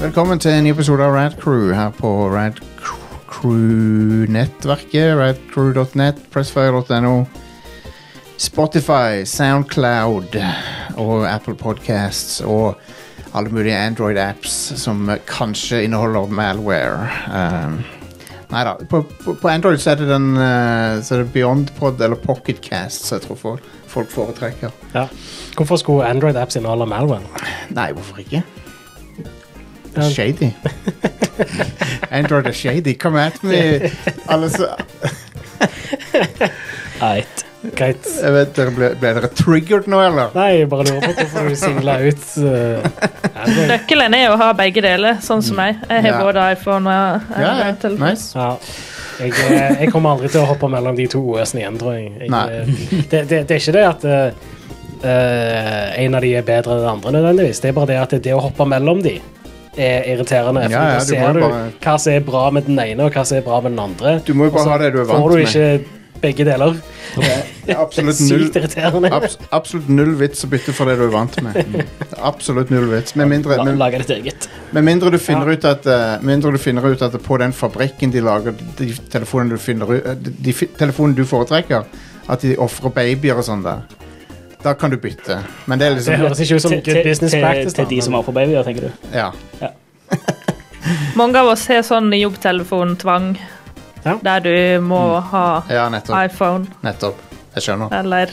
Velkommen til en ny episode av Rad Crew her på Rad Crew-nettverket, radcrew.net, pressfire.no, Spotify, Soundcloud og Apple Podcasts og alle mulige Android-apps som kanskje inneholder malware. Neida, på Android så er det så er det BeyondPod eller PocketCast, så jeg tror folk foretrekker. Ja. Hvorfor skulle Android-apps inneholde malware? Nei, hvorfor ikke? Shady. Android er shady. Come at me. Alle så... Greit. Jeg vet, ble dere triggered nå, eller? Nei, jeg bare lurer på hvorfor du singler ut Android. Nøkkelen er å ha begge deler, sånn som meg. Jeg har både iPhone og Android-telefon. Nice. Ja. Jeg kommer aldri til å hoppe mellom de to OS-ene igjen, tror jeg. Det er ikke det at en av de er bedre enn den andre nødvendigvis. Det er bare det at det å hoppe mellom de er irriterende. Da ser du hva som er bra med den ene og hva som er bra med den andre. Du må jo bare ha det du er vant med. Får du ikke begge deler. Det er absolutt sykt irriterende. Absolutt null vits å bytte for det du er vant med. Absolutt null vits. Med Lager ditt eget. Med mindre du finner ut at på den fabrikken de lager de telefonene du foretrekker, at de offrer babyer og sånn der. Da kan du bytte. Men det er liksom... Det høres ikke ut som good business practice. Til de som har på babyer, tenker du? Ja. Mange av oss har sånn jobbtelefon-tvang, der du må ha iPhone. Nettopp. Jeg skjønner. Eller...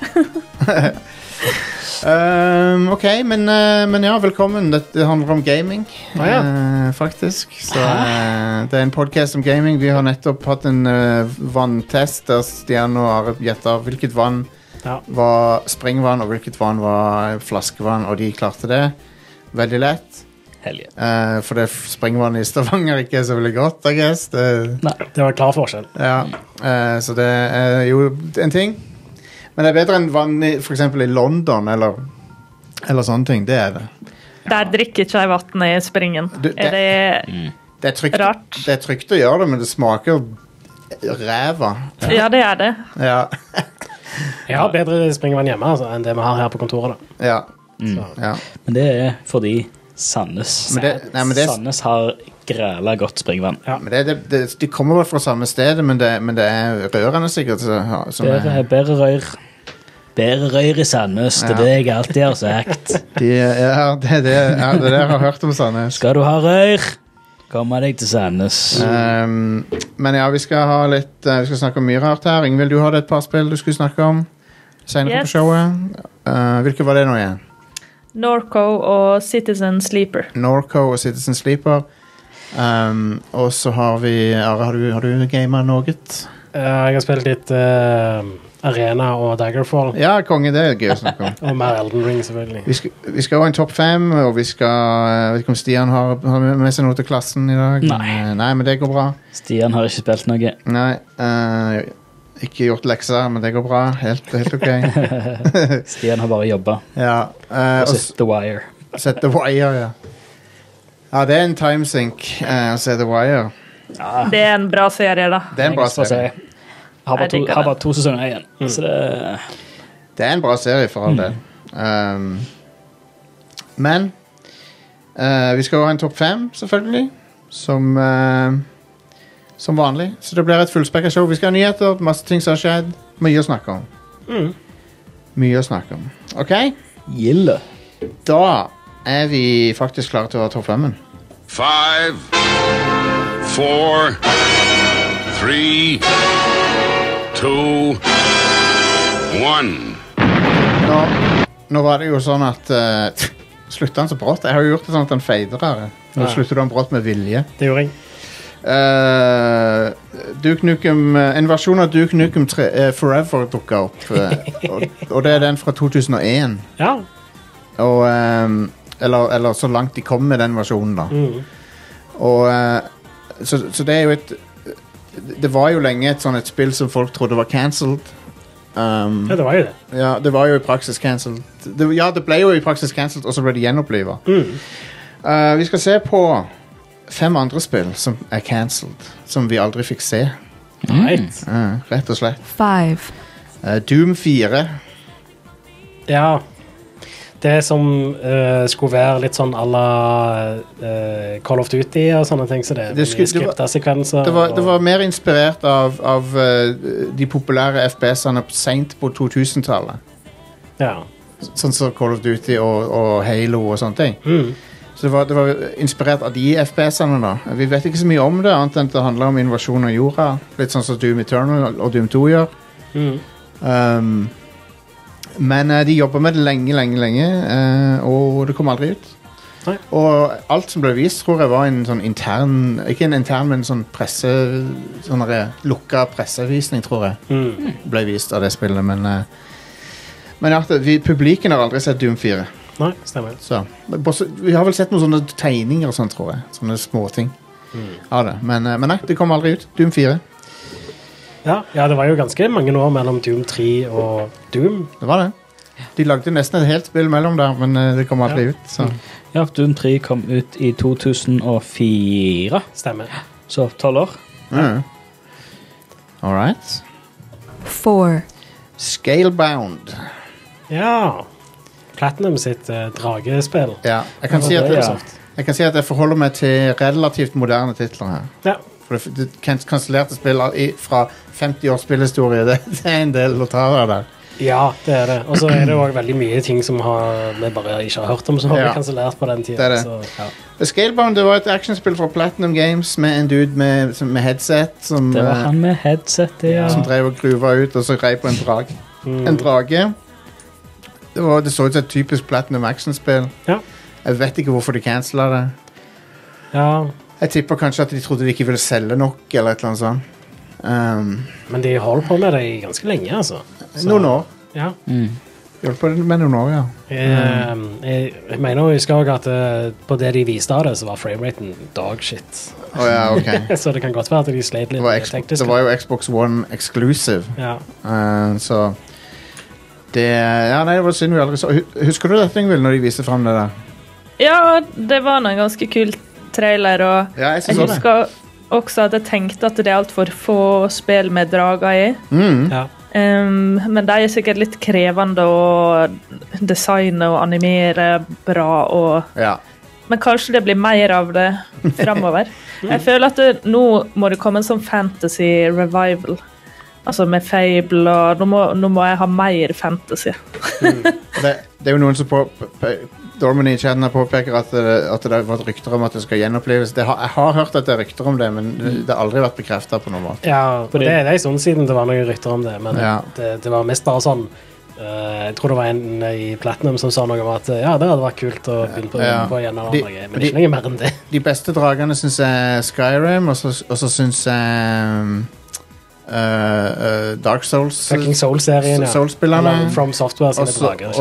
ok, men ja, velkommen. Det handler om gaming, faktisk. Så det er en podcast om gaming. Vi har nettopp hatt en vanntest der Stian og Are gjettet hvilket vann var springvann og hvilket vann var flaskevann, og de klarte det veldig lett. For det springvann i Stavanger ikke er så veldig godt, I guess. Nei, det var en klar forskjell. Så det er jo en ting. Men det er bedre enn vann for eksempel i London eller sånne ting, det er det. Der drikker ikke jeg vatten i springen. Er det rart? Det er trygt å gjøre det, men det smaker ræva. Ja, det er det. Ja. Jeg har bedre springvann hjemme enn det vi har her på kontoret da. Ja. Men det er fordi Sandnes har græla godt springvann. Men de kommer vel fra samme sted, men det er rørene sikkert bedre rør i Sandnes. Det er det jeg alltid har sagt. Det er det jeg har hørt om Sandnes. Skal du ha rør, kommer deg til Sandnes. Men ja, vi skal snakke om mye rart her. Ingvild, du hadde et par spill du skulle snakke om senere på showet. Hvilke var det nå igjen? Norco og Citizen Sleeper. Og så har vi har du gamet noe? Jeg har spilt litt Arena og Daggerfall. Ja, konge, det er gøy å snakke om. Og mer Elden Ring, selvfølgelig. Vi skal ha en topp 5, og jeg vet ikke om Stian har med seg noe til klassen i dag. Nei, men det går bra. Stian har ikke spilt noe. Nei, ikke gjort lekser, men det går bra. Helt ok. Stian har bare jobbet. Og sett The Wire. Sett The Wire, ja. Ja, det er en timesink å se The Wire. Det er en bra serie, da. Det er en bra serie. Har bare 2 sesonger igjen. Så det er en bra serie for all del. Men vi skal ha en topp 5, selvfølgelig. Som vanlig. Så det blir et fullspekket show. Vi skal ha nyheter, masse ting som har skjedd. Mye å snakke om. Ok? Gilde. Da er vi faktisk klare til å ha topp 5. 5, 4, 3, 2, 1. Nå var det jo sånn at slutter han så brått? Jeg har jo gjort det sånn at han fader her. Nå slutter han brått med vilje. Det gjorde jeg. Duke Nukem, en versjon av Duke Nukem Forever dukket opp. Og det er den fra 2001. Ja. Og, eller så langt de kom med den versjonen da. Og så det er jo det var jo lenge et spill som folk trodde var cancelled. Ja, det var jo det. Ja, det var jo i praksis cancelled. Det ble jo i praksis cancelled, og så ble det gjenopplivet. Vi skal se på 5 andre spill som er cancelled, som vi aldri fikk se. Rett og slett. 5. Doom 4. Ja. det som skulle være litt sånn à la Call of Duty og sånne ting, så det skripta-sekvenser. Det var mer inspirert av de populære FPS-ene sent på 2000-tallet. Ja. Sånn som Call of Duty og Halo og sånne ting. Så det var inspirert av de FPS-ene da. Vi vet ikke så mye om det, annet enn det handler om invasjon av jorda. Litt sånn som Doom Eternal og Doom 2 gjør. Men de jobber med det lenge, og det kom aldri ut. Nei. Og alt som ble vist, tror jeg var en sånn intern, ikke en intern, men en sånn sånn lukket pressevisning, tror jeg, ble vist av det spillet. Men ja, publiken har aldri sett Doom 4. Nei, stemmer. Så, vi har vel sett noen sånne tegninger og sånn, tror jeg. Sånne småting av det. Men nei, det kom aldri ut. Doom 4. Ja, det var jo ganske mange år mellom Doom 3 og Doom. Det var det. De lagde nesten et helt spill mellom der, men det kom aldri ut. Så. Ja, Doom 3 kom ut i 2004. Stemmer. Så 12 år. All right. 4. Scalebound. Ja. Platinum sitt dragespill. Ja, jeg kan si at jeg forholder meg til relativt moderne titler her. Ja. For det kansellerte spill fra 50 års spillhistorie, det er en del å ta av der. Ja, det er det. Og så er det også veldig mye ting som vi bare ikke har hørt om, som har blitt kansellert på den tiden. Det er det. Så, ja. Scalebound, det var et actionspill fra Platinum Games med en dude med headset. Det var han med headset, ja. Som drev og gruva ut, og så rei på en drag. En drage. Det så ut som et typisk Platinum actionspill. Ja. Jeg vet ikke hvorfor de cancelet det. Ja. Jeg tipper kanskje at de trodde de ikke ville selge nok, eller et eller annet sånt. Men de holdt på med det i ganske lenge, altså. Noen år. Ja. De holdt på med noen år, ja. Jeg mener å huske også at på det de viste av det, så var frameraten dog shit. Ja, ok. Så det kan godt være at de sleit litt teknisk. Det var jo Xbox One exclusive. Ja. Så det var synd vi aldri så. Husker du dette, Ingvild, når de viste frem det der? Ja, det var en ganske kul trailer, og jeg husker også at jeg tenkte at det er alt for få spill med drager i. Ja. Men det er sikkert litt krevende å designe og animere bra, men kanskje det blir mer av det fremover. Jeg føler at nå må det komme en sånn fantasy revival. Altså med Fable, og nå må jeg ha mer fantasy. Det er jo noen som Dorman i chatten påpeker at det har vært rykter om at det skal gjenopplives. Jeg har hørt at det er rykter om det, men det har aldri vært bekreftet på noen måte. Ja, det er en sånn siden det var noen rykter om det, men det var mest bare sånn. Jeg tror det var en i Platinum som sa noe om at det hadde vært kult å begynne på igjen, men ikke noe mer enn det. De beste dragene synes jeg Skyrim, og så synes jeg Dark Souls Fucking Soul-serien, Soul-spillerne From Software sine drager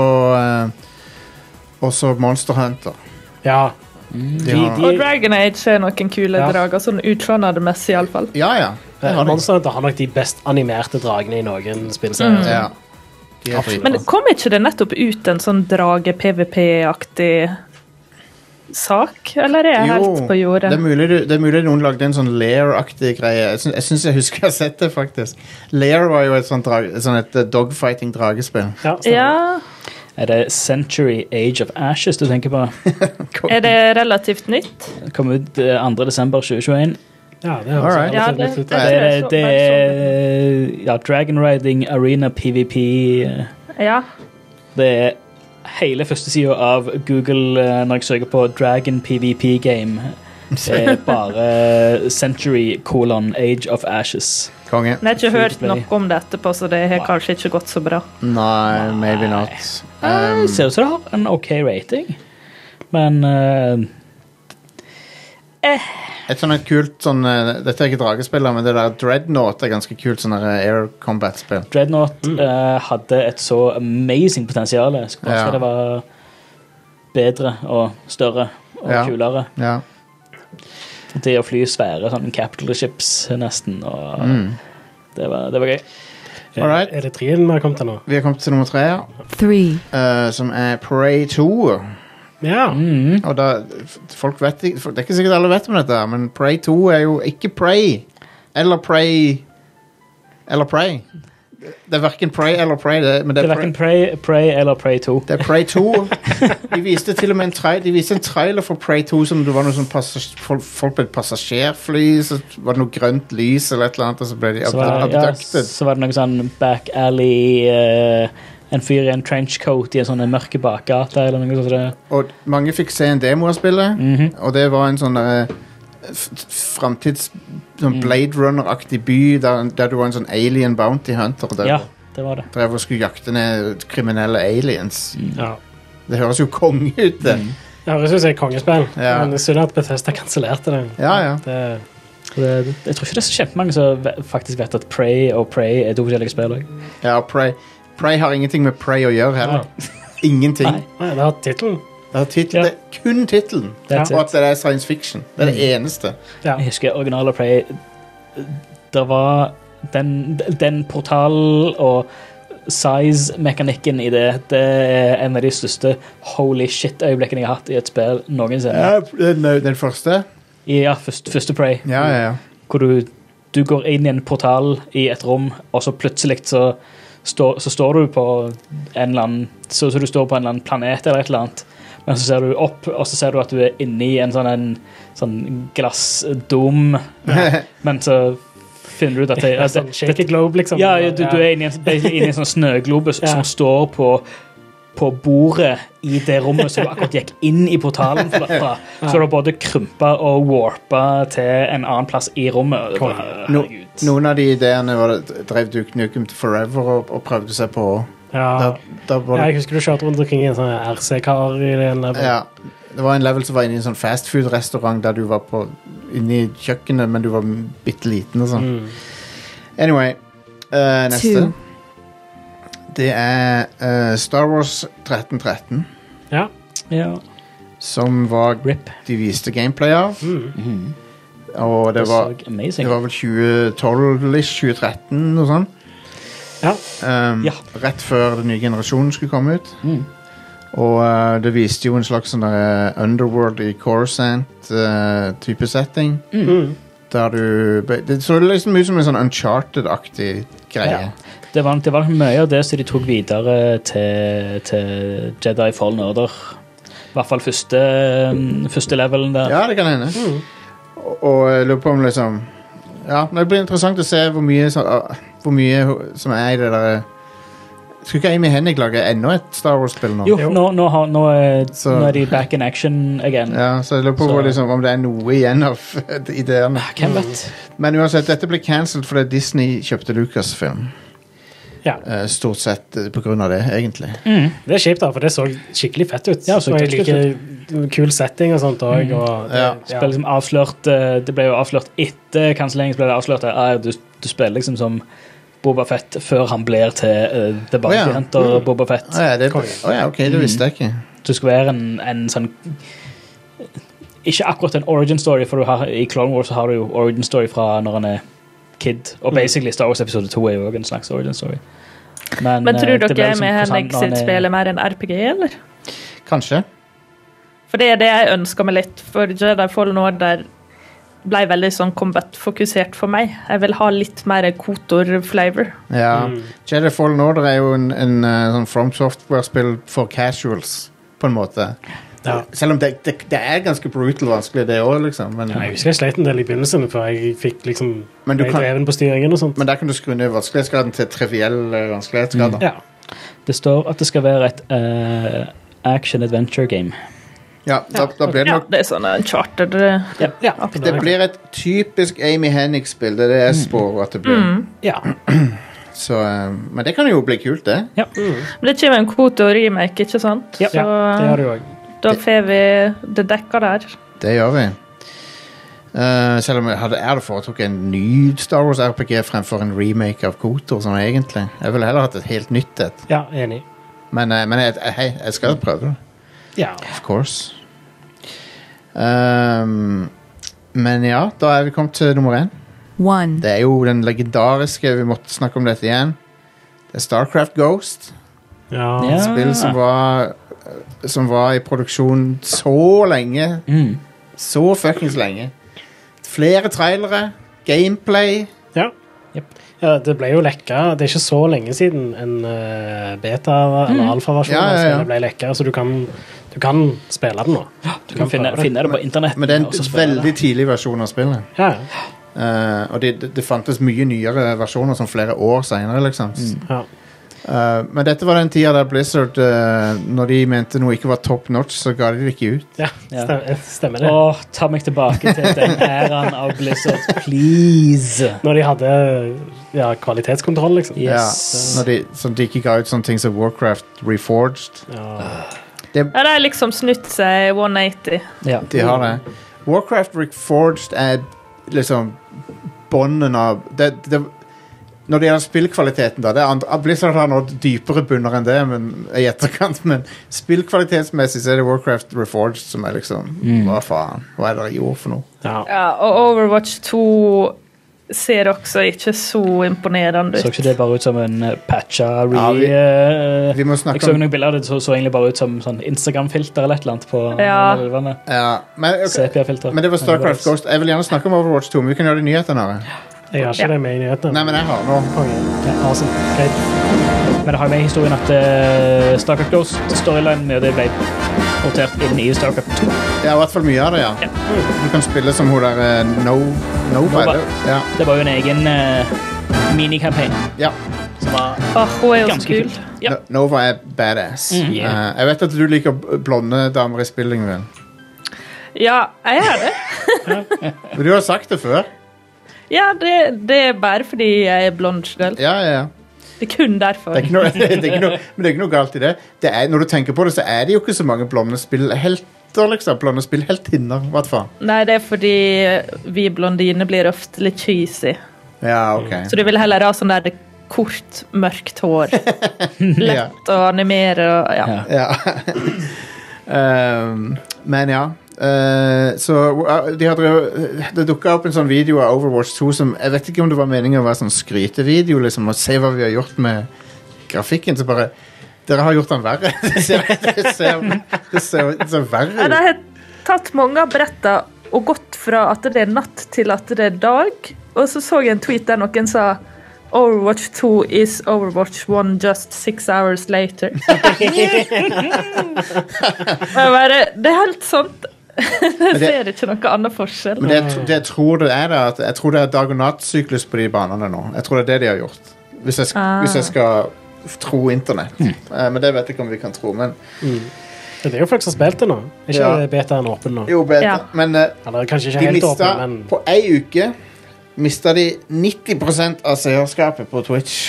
og så Monster Hunter. Ja. Og Dragon Age er noen kule drager, sånn utskjønnede messig i alle fall. Ja. Monster Hunter har nok de best animerte dragene i noen spillserier. Men kom ikke det nettopp ut en sånn drage-PVP-aktig sak, eller er jeg helt på jordet? Det er mulig noen lagde en sånn Lair-aktig greie. Jeg synes jeg husker jeg har sett det, faktisk. Lair var jo et dogfighting-dragespill. Ja. Er det Century Age of Ashes du tenker på? Er det relativt nytt? Det kom ut 2. desember 2021. Ja, det er Dragon Riding Arena PvP. Ja. Det er hele første siden av Google når jeg søker på Dragon PvP Game. Det er bare Century : Age of Ashes. Konge. Jeg har ikke hørt noe om det etterpå, så det har kanskje ikke gått så bra. Nei, maybe not. Det ser ut som det har en ok rating, men et sånn et kult dette er ikke dragespiller, men det der Dreadnought er ganske kult, sånn der air combat-spill. Dreadnought hadde et så amazing potensial. Jeg skulle bare si det var bedre og større og kulere. Ja. Det å fly svære sånn capital ships nesten, og det var gøy. Alright. Er det 3 vi har kommet til nå? Vi har kommet til nummer 3, 3. Som er Prey 2. Ja. Og da, folk vet ikke, det er ikke sikkert alle vet om dette, men Prey 2 er jo ikke Prey. Eller Prey. Det er hverken Prey eller Prey. Men det er hverken Prey eller Prey 2. Det er Prey 2. De viste til og med en trailer for Prey 2 som det var noe sånn folk på et passasjerfly, så var det noe grønt lys eller et eller annet, og så ble de abducted. Så var det noe sånn back alley, en fyr i en trenchcoat i en sånn mørke bakgate eller noe sånt. Og mange fikk se en demo av spillet, og det var en sånn fremtids sånn Blade Runner-aktig by der du var en sånn alien bounty hunter ja, det var det. Drev og skulle jakte ned kriminelle aliens. Det høres jo konge ut det. Ja, det synes jeg er kongespill. Men det er synd at Bethesda kansellerte det. Jeg tror ikke det er så kjempemange som faktisk vet at Prey og Prey er to forskjellige spill også. Ja, Prey har ingenting med Prey å gjøre heller. Ingenting. Nei, det har titlen. Det er kun titlen, og at det er science fiction. Det er det eneste. Jeg husker originale Prey. Det var den portal og size-mekanikken i det. Det er en av de største holy shit-øyeblikkene jeg har hatt i et spill noensinne. Den første? Ja, første Prey. Ja. Hvor du går inn i en portal i et rom, og så plutselig så står du på en eller annen, så du står på en eller annen planet eller et eller annet. Men så ser du opp, og så ser du at du er inne i en sånn glassdom. Men så finner du ut at det er sånn shaky globe, liksom. Ja, du er inne i en sånn snøglobus som står på bordet i det rommet som du akkurat gikk inn i portalen fra. Så du har både krympa og warpa til en annen plass i rommet. Noen av de ideene drev Duke Nukem Forever og prøvde seg på. Jeg husker du kjørte rundt omkring i en sånn RC-kar i den level. Ja, det var en level som var inne i en sånn fastfood-restaurant der du var inne i kjøkkenet, men du var bitteliten og sånn. Anyway, neste. Det er Star Wars 1313. Ja. Som var de viste gameplay av. Og det var vel 2012-ish, 2013, noe sånt. Rett før den nye generasjonen skulle komme ut. Og det viste jo en slags sånn Underworld i Coruscant type setting. Der det så liksom ut som en sånn Uncharted-aktig greie. Det var mye av det som de tok videre til Jedi Fallen Order. I hvert fall første levelen der. Ja, det kan hende. Og jeg lurer på om liksom det blir interessant å se hvor mye som er i det der. Skulle ikke Amy Hennig lage enda et Star Wars-spill nå? Jo, nå er de back in action again. Ja, så jeg lurer på om det er noe igjen av ideene. Hvem vet? Men uansett, dette ble cancelled fordi Disney kjøpte Lucasfilm. Stort sett på grunn av det, egentlig. Det er kjipt da, for det så skikkelig fett ut. Ja, så like kul setting og sånt også. Det ble liksom avslørt, det ble jo avslørt etter kanselleringen, ble det avslørt at du spiller liksom som Boba Fett før han blir til The Bounty Hunter Boba Fett. Ok, det visste jeg ikke. Du skal være en sånn, ikke akkurat en origin story, for i Clone Wars så har du jo origin story fra når han er kid, og basically Star Wars episode 2 er jo også en slags origin story. Men tror dere med Henrik sitt spill er mer en RPG, eller? Kanskje. For det er det jeg ønsker meg litt, for Jedi Fallen Order ble veldig sånn combat-fokusert for meg. Jeg vil ha litt mer KOTOR-flavor. Ja, Jedi Fallen Order er jo en sånn From Software-spill for casuals, på en måte. Selv om det er ganske brutal vanskelig det også, liksom. Men, jeg husker jeg sleit en del i begynnelsen, for jeg fikk liksom dreven på styringen og sånt. Men der kan du skru ned vanskelighetsgraden til triviell vanskelighetsgrad. Det står at det skal være et action-adventure game. Ja, da blir det nok... det er sånn en charter... Det blir et typisk Amy Hennig-spill, det er det jeg spår at det blir. Så, men det kan jo bli kult, det. Men det kommer en KOTOR-remake, ikke sant? Ja, det har du også. Da får vi det dekket der. Det gjør vi. Selv om jeg hadde foretrukket en ny Star Wars RPG fremfor en remake av KOTOR, sånn egentlig. Jeg ville heller hatt et helt nytt et. Ja, enig. Men jeg skal prøve det. Ja. Of course. Men ja, da er vi kommet til nummer 1. Det er jo den legendariske, vi måtte snakke om dette igjen. Det er StarCraft Ghost. Et spill som var i produksjon så lenge. Så fuckings lenge. Flere trailere, gameplay. Ja, det ble jo lekket. Det er ikke så lenge siden en beta- eller alfa-versjon det ble lekket, så du kan spille det nå. Du kan finne det på internett. Men det er en veldig tidlig versjon av spillet. Ja. Og det fantes mye nyere versjoner som flere år senere, liksom. Ja. Men dette var den tida der Blizzard når de mente noe ikke var top notch, så ga de det ikke ut. Ja, stemmer det. Ta meg tilbake til den æren av Blizzard, please. Når de hadde kvalitetskontroll, liksom. Yes. Så de ikke ga ut sånne ting som Warcraft Reforged. De har liksom snutt seg 180. Ja. De har det. Warcraft Reforged liksom bånden av når det gjelder spillkvaliteten da, Blizzard har noe dypere bunner enn det i etterkant, men spillkvalitetsmessig så det Warcraft Reforged som liksom, hva faen, hva det gjort for noe? Ja, og Overwatch 2 ser også ikke så imponerende ut. Så ikke det bare ut som en patcha vi må snakke jeg så noen bilder av det, så egentlig bare ut som sånn Instagram-filter eller et eller annet på sepia-filter. Men det var StarCraft Ghost. Jeg vil gjerne snakke om Overwatch 2, men vi kan gjøre det i nyhetene. Jeg har ikke det med i nyhetene. Nei, men jeg har nå. Greit. Men det har jo med i historien at StarCraft Ghost storyline det ble portert inn i StarCraft 2. Ja, i hvert fall mye av det, Du kan spille som hun der Nova. Ja. Det var jo en egen mini-campaign. Ja. Som var hun er jo så kul. Ja. Nova badass. Jeg vet at du liker blonde damer i spilling, vel? Ja, jeg er det. Men du har sagt det før. Ja, det er bare fordi jeg er blond selv. Ja. Det er kun derfor. Men det er ikke noe galt i det. Når du tenker på det, så er det jo ikke så mange blonde spillhelter, liksom. Blonde spillheltinner, hva faen? Nei, det er fordi vi blondine blir ofte litt cheesy. Ja, ok. Så du vil heller ha sånn der kort, mørkt hår. Lett å animere og men ja. Så det dukket opp en sånn video av Overwatch 2 som, jeg vet ikke om det var meningen å være sånn skrytevideo liksom, og se hva vi har gjort med grafikken, så bare dere har gjort den verre. det ser verre ut. De har tatt mange av brettene og gått fra at det er natt til at det er dag, og så jeg en tweet der noen sa Overwatch 2 is Overwatch 1 just 6 hours later. Det er helt sånt. Jeg ser ikke noe annen forskjell. Men det jeg tror det er at jeg tror det er dag- og nattsyklus på de banene nå. Jeg tror det er det de har gjort. Hvis jeg skal tro internett. Men det vet jeg ikke om vi kan tro. Men det er jo folk som har spilt det nå. Ikke betaen åpen nå. Jo, beta. Men eller kanskje ikke helt åpen, men på ei uke mistet de 90% av seerskapet på Twitch.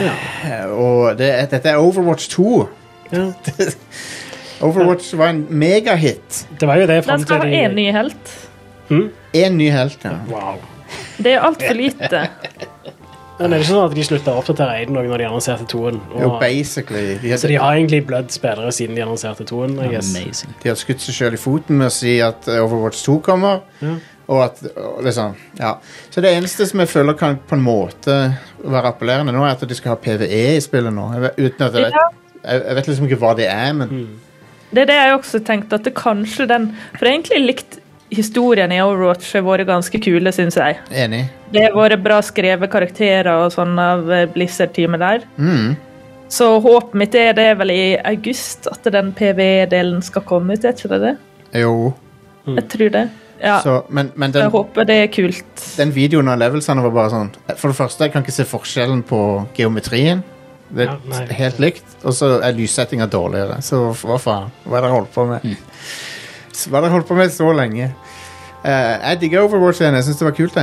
Og dette er Overwatch 2. Ja. Overwatch var en megahit. Det var jo det frem til den skal ha en ny helt. En ny helt, ja. Wow. Det er alt for lite. Men er det ikke sånn at de sluttet å oppdatere Aiden når de annonserte 2-en? Jo, basically. Så de har egentlig blødd spillere siden de annonserte 2-en, I guess. Amazing. De har skutt seg selv i foten med å si at Overwatch 2 kommer, og at, liksom, Så det eneste som jeg føler kan på en måte være appellerende nå, er at de skal ha PvE i spillet nå. Uten at jeg vet liksom ikke hva det er, men det er det jeg også tenkte, at det kanskje for jeg egentlig likt historien i Overwatch har vært ganske kule, synes jeg. Enig. Det har vært bra skrevet karakterer og sånn av Blizzard-teamet der. Så håpet mitt det vel i august at den PvE-delen skal komme ut, er ikke det? Jo. Jeg tror det. Ja. Så, men jeg håper det er kult. Den videoen av levelsene var bare sånn, for det første, jeg kan ikke se forskjellen på geometrien. Det er helt likt, og så er lyssettinga dårligere. Så hva faen? Hva har dere holdt på med? Hva har dere holdt på med så lenge? Jeg digger Overwatch igjen, jeg synes det var kult det.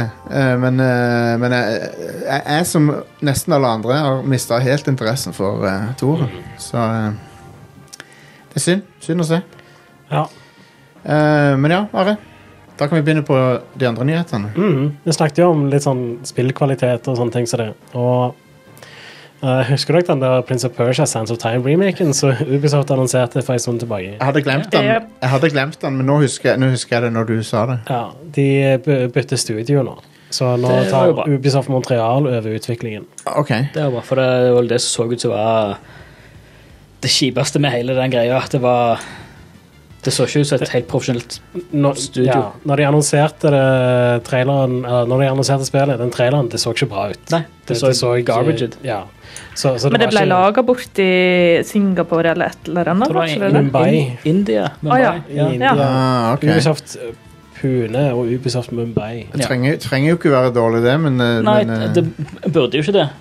Men jeg som nesten alle andre har mistet helt interessen for Toren. Så det er synd å se. Ja. Men ja, Are, da kan vi begynne på de andre nyhetene. Vi snakket jo om litt sånn spillkvalitet og sånne ting som det. Og husker du ikke den der Prince of Persia Sands of Time-remaken så Ubisoft annonserte for en stund tilbake? Jeg hadde glemt den, men nå husker jeg det når du sa det. Ja, de bytter studio nå. Så nå tar Ubisoft Montreal over utviklingen. Ok. Det var bra, for det var det som så ut som var det kjipeste med hele den greia, at det var Det så ikke ut som et helt profesjonelt studio. Ja, når de annonserte traileren, eller når de annonserte spillet, den traileren, det så ikke bra ut. Nei, det så garbage ut. Ja. Så men det ble laget bort i Singapore eller et eller annet? Det var i Mumbai. India. Ja. India. Okay. Ubisoft Pune og Ubisoft Mumbai. Det trenger jo ikke være dårlig det, men... Nei, det burde jo ikke det.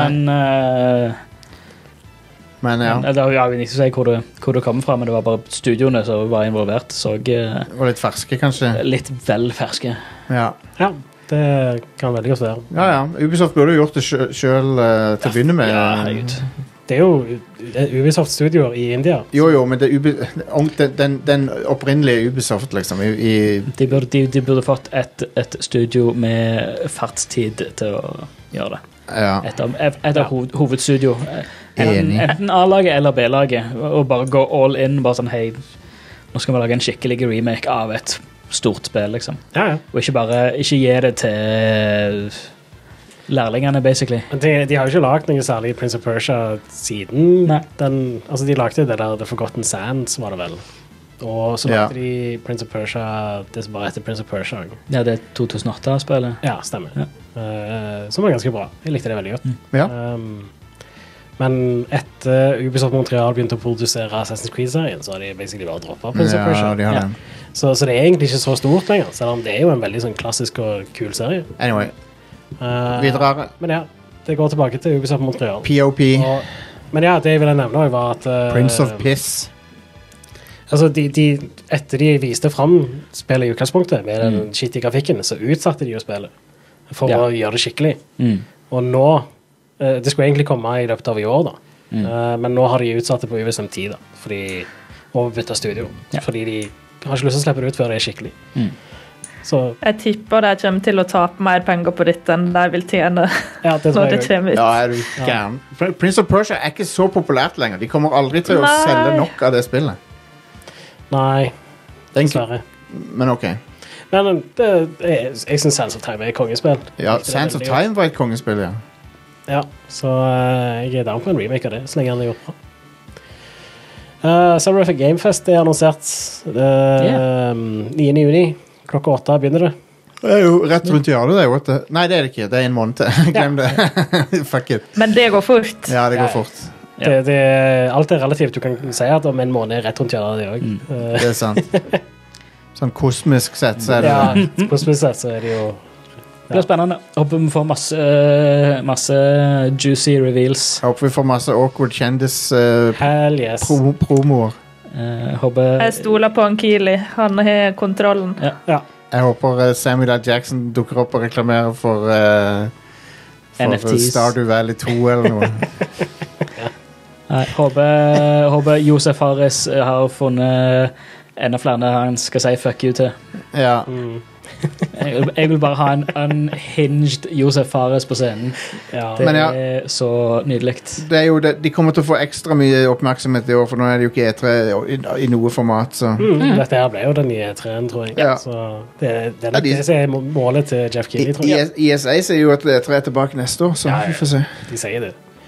Men ja. Det er jo ikke å si hvor det kommer fra, men det var bare studioene som var involvert. Var litt ferske, kanskje? Litt vel ferske. Ja, det kan veldig godt være. Ja. Ubisoft burde jo gjort det selv til å begynne med. Ja, herregud. Det er jo Ubisoft-studioer i India. Jo, men den opprinnelige Ubisoft, liksom. De burde fått et studio med fartstid til å gjøre det. Ja. Et av hovedstudio. Enten A-laget eller B-laget. Og bare gå all in. Bare sånn, hei, nå skal vi lage en skikkelig remake av et stort spill, liksom. Ja. Og ikke gi det til lærlingene, basically. De har jo ikke lagt noe særlig Prince of Persia siden altså de lagde det der The Forgotten Sands, var det vel. Og så lagde de Prince of Persia, det som bare heter Prince of Persia. Ja, det er 2008-spillet. Ja, stemmer. Ja. Som var ganske bra. Jeg likte det veldig godt. Ja. Men etter Ubisoft Montreal begynte å produsere Assassin's Creed-serien, så har de basically bare droppet Prince of Persia. De har den. Så det er egentlig ikke så stort lenger, selv om det er jo en veldig sånn klassisk og kul serie. Anyway. Videre. Men ja, det går tilbake til Ubisoft Montreal. POP. Men ja, det jeg ville nevne var at Prince of Piss. Altså, etter de viste frem spillet i utgangspunktet med den skittige grafikken, så utsatte de jo spillet for å gjøre det skikkelig. Og nå, det skulle egentlig komme i løpet av i år da, men nå har de utsatt det på USM 10 da, og byttet studio, fordi de har ikke lyst til å slippe det ut før det er skikkelig. Så. Jeg tipper de kommer til å tape mer penger på dette enn de vil tjene når det kommer ut. Ja, er du gæren. Prince of Persia er ikke så populært lenger. De kommer aldri til å selge nok av det spillet. Nei, dessverre. Men ok. Men jeg synes Sands of Time er et kongespill. Ja, Sands of Time var et kongespill, ja. Ja, så jeg er down på en remake av det, så lenge han er gjort bra. Summer of Gamefest er annonsert 9. juni. Klokka 8 begynner det. Det er jo rett rundt hjørnet, det er jo. Nei, det er det ikke. Det er en måned til. Glem det. Fuck it. Men det går fort. Ja, det går fort. Alt er relativt. Du kan si at om en måned er rett rundt hjørnet, det også. Det er sant. Sånn kosmisk sett, så er det det. Ja, kosmisk sett, så er det jo... Det blir spennende. Håper vi får masse juicy reveals. Håper vi får masse awkward kjendis promoer. Jeg stoler på Keely. Han har kontrollen. Ja. Jeg håper Samuel L. Jackson dukker opp og reklamerer for Stardew Valley 2 eller noe. Nei, håper Josef Fares har funnet enda flere han skal si fuck you til. Ja. Jeg vil bare ha en unhinged Josef Fares på scenen. Det er så nydelig. Det er jo det. De kommer til å få ekstra mye oppmerksomhet i år, for nå er det jo ikke E3 i noe format. Så. Dette her ble jo den nye E3-en, tror jeg. Ja. Så det som er målet til Jeff Keighley, tror jeg. ESA sier jo at E3 er tilbake neste år, så vi får se. De sier det.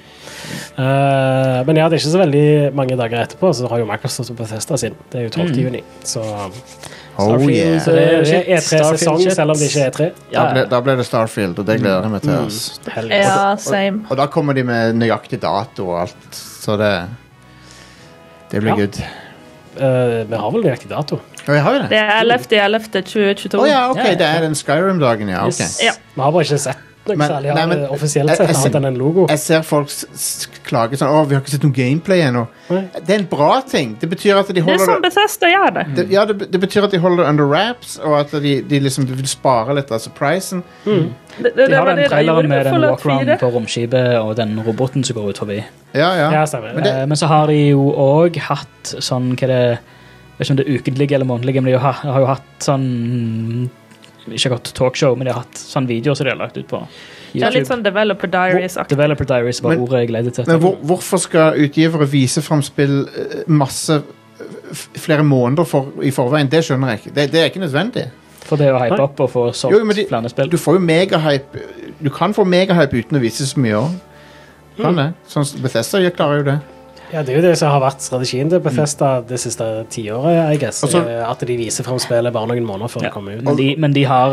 Men ja, det er ikke så veldig mange dager etterpå, så har jo Microsoft og Bethesda sin. Det er jo 12. juni, så... Starfield, så det er E3-sesong, selv om det ikke er E3. Ja. Da ble det Starfield, og det gleder jeg meg til. Ja, same. Og da kommer de med nøyaktig dato og alt, så det blir good. Vi har vel nøyaktig dato. Ja, vi har jo det. Det er 11.11.2022. Ja, ok, det er den Skyrim-dagen, ja, ok. Ja. Vi har bare ikke sett noe særlig offisielt sett annet enn en logo. Jeg ser folk klage sånn, vi har ikke sett noen gameplay ennå. Det er en bra ting. Det betyr at de holder... Det er som Bethesda gjør det. Det betyr at de holder det under wraps, og at de liksom vil spare litt av surprisen. De har den traileren med den walk-around på romskipet og den roboten som går ut forbi. Ja, stemmer. Men så har de jo også hatt sånn, hva det... Jeg vet ikke om det er ukelige eller månedlige, men de har jo hatt sånn... Ikke gått talkshow, men de har hatt sånne videoer som de har lagt ut på YouTube. Det er litt sånn Developer Diaries. Developer Diaries var ordet jeg gledet til. Men hvorfor skal utgivere vise frem spill masse flere måneder i forveien? Det skjønner jeg ikke. Det er ikke nødvendig. For det å hype opp og få solgt flere spill. Du får jo megahype. Du kan få megahype uten å vise så mye også. Kan det? Sånn Bethesda klarer jo det. Ja, det er jo det som har vært strategien til Bethesda det siste 10 året, I guess. At de viser frem spillet bare noen måneder før det kommer ut. Men de har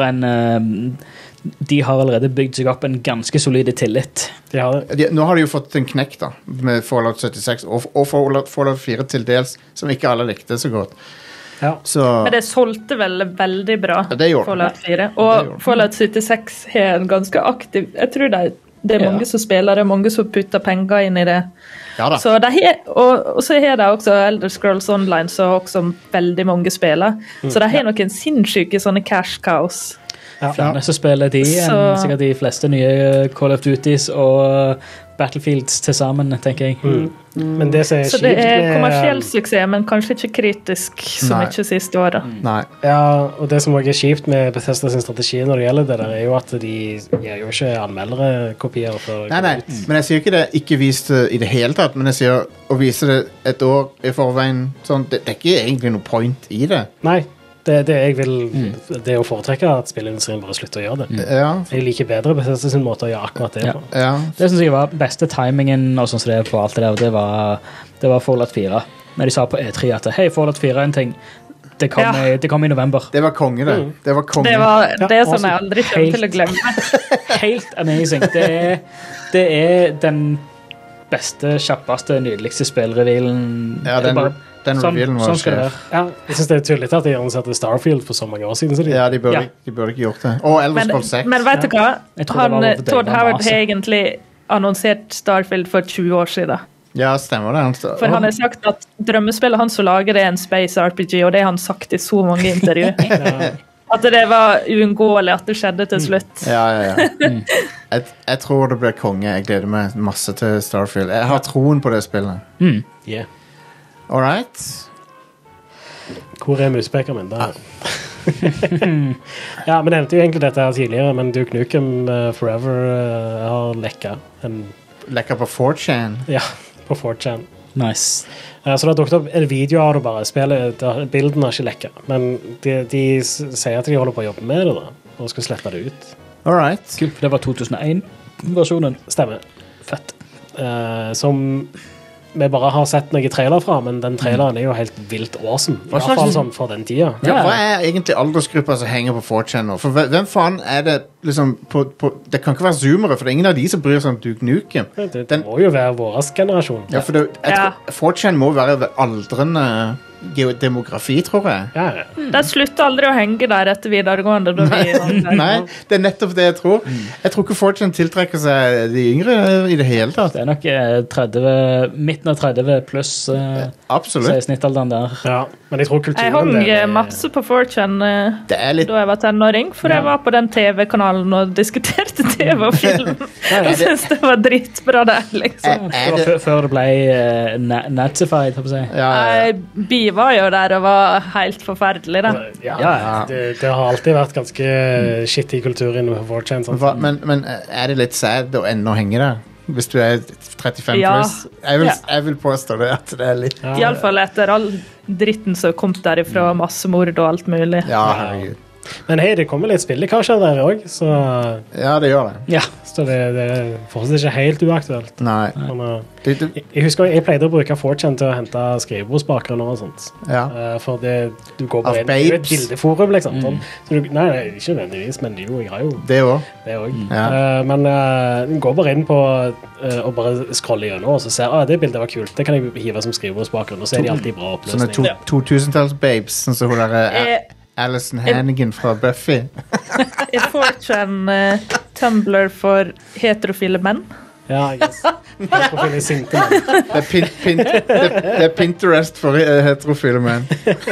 de har allerede bygd seg opp en ganske solide tillit. Nå har de jo fått en knekk da, med Fallout 76 og Fallout 4 til dels, som ikke alle likte så godt. Ja. Men det solgte vel veldig bra, Fallout 4. Og Fallout 76 er en ganske aktiv... Jeg tror det er mange som spiller, det er mange som putter penger inn i det. Ja da. Så og så har de også Elder Scrolls Online, så også veldig mange spiller. Så de har noen sinnssyke sånne cash cows. Flere så spiller de sikkert de fleste nye Call of Duties og Battlefields til sammen, tenker jeg. Men det så det er kommersiell suksess, men kanskje ikke kritisk som ikke siste året. Nei. Ja, og det som også er kjipt med Bethesda sin strategi når det gjelder det der, er jo at de gjør jo ikke anmeldere kopier for Nei, men jeg sier ikke det ikke vist i det hele tatt, men jeg sier å vise det et år i forveien, sånn, det er ikke egentlig noe point i det. Nei. Det jeg vil det er å foretrekke at spillindustrien bare slutter å gjøre det. Jeg liker bedre Bethesda sin måte å gjøre akkurat det på. Det synes jeg var beste timingen og sånn som det på alt det der, det var Fallout 4. Når de sa på E3 at hei, Fallout 4 er en ting. Det kom i november. Det var konge, det. Det var konge. Det er sånn jeg aldri kommer til å glemme. Helt amazing. Det er den beste, kjappeste, nydeligste spillrevealen. Ja, den revealen var sjef. Ja, jeg synes det er tullete at de annonserte Starfield for så mange år siden. Ja, de burde ikke gjort det. Og Elder Scrolls 6. Men vet du hva? Todd Howard har egentlig annonsert Starfield for 20 år siden. Ja, stemmer det. For han har sagt at drømmespillet han så lager det en space RPG, og det har han sagt i så mange intervju. At det var uunngåelig at det skjedde til slutt. Ja. Jeg tror det blir konge. Jeg gleder meg masse til Starfield. Jeg har troen på det spillet. Yeah. All right. Hvor er muspekeren min? Ja, vi nevnte jo egentlig dette her tidligere, men Duke Nukem Forever har lekka på 4chan? Ja, på 4chan. Nice. Så det har dukket opp en video av det bare. Bilden har ikke lekka, men de sier at de holder på å jobbe med det da, og skal slette det ut. All right. Kult, for det var 2001-versjonen. Stemmer. Fett. Som vi bare har sett noen trailer fra, men den traileren er jo helt vilt awesome. I hvert fall sånn for den tida. Hva er egentlig aldersgruppa som henger på 4chan nå? For hvem faen er det liksom det kan ikke være zoomere, for det er ingen av de som bryr seg om Duke Nukem. Det må jo være vår generasjon. Ja, for 4chan må være aldrende demografi, tror jeg. Ja. De slutter aldri å henge der etter videregående. Nei, det er nettopp det jeg tror. Jeg tror ikke 4chan tiltrekker seg de yngre i det hele tatt. Det er nok midten av 30 pluss absolutt. Så er snittalderen der. Ja, men jeg tror kulturen Jeg hang masse på 4chan da jeg var tenåring, for jeg var på den TV-kanalen og diskuterte TV og film. Jeg synes det var dritbra der, liksom. Før det ble nazified, håper jeg. Vi var jo der og var helt forferdelig da. Det har alltid vært ganske shitty kultur innenfor 4chan. Men er det litt sad å ennå henge der? Hvis du er 35 pluss? Jeg vil påstå det, at det er litt... I alle fall etter all dritten som kom derifra, massemord og alt mulig. Ja, herregud. Men hei, det kommer litt spillekasjer der også, så... Ja, det gjør det. Ja, så det er fortsatt ikke helt uaktuelt. Nei. Men, jeg husker jeg pleide å bruke 4chan til å hente skrivebordsbakgrunner og sånt. Ja. For du går bare inn i et bildeforum, liksom. Så nei, ikke nødvendigvis, men jeg har jo... Det også. Ja. Men du går bare inn på og bare scroller gjennom, og så ser det bildet var kult. Det kan jeg hive som skrivebordsbakgrunn, og så er de alltid bra oppløsning. Sånne 2000-talls babes, sånn som hun der... Alison Hannigan fra Buffy. Er 4chan Tumblr for heterofile menn? Ja, yes. Heterofile sinte menn. Det er Pinterest for heterofile menn.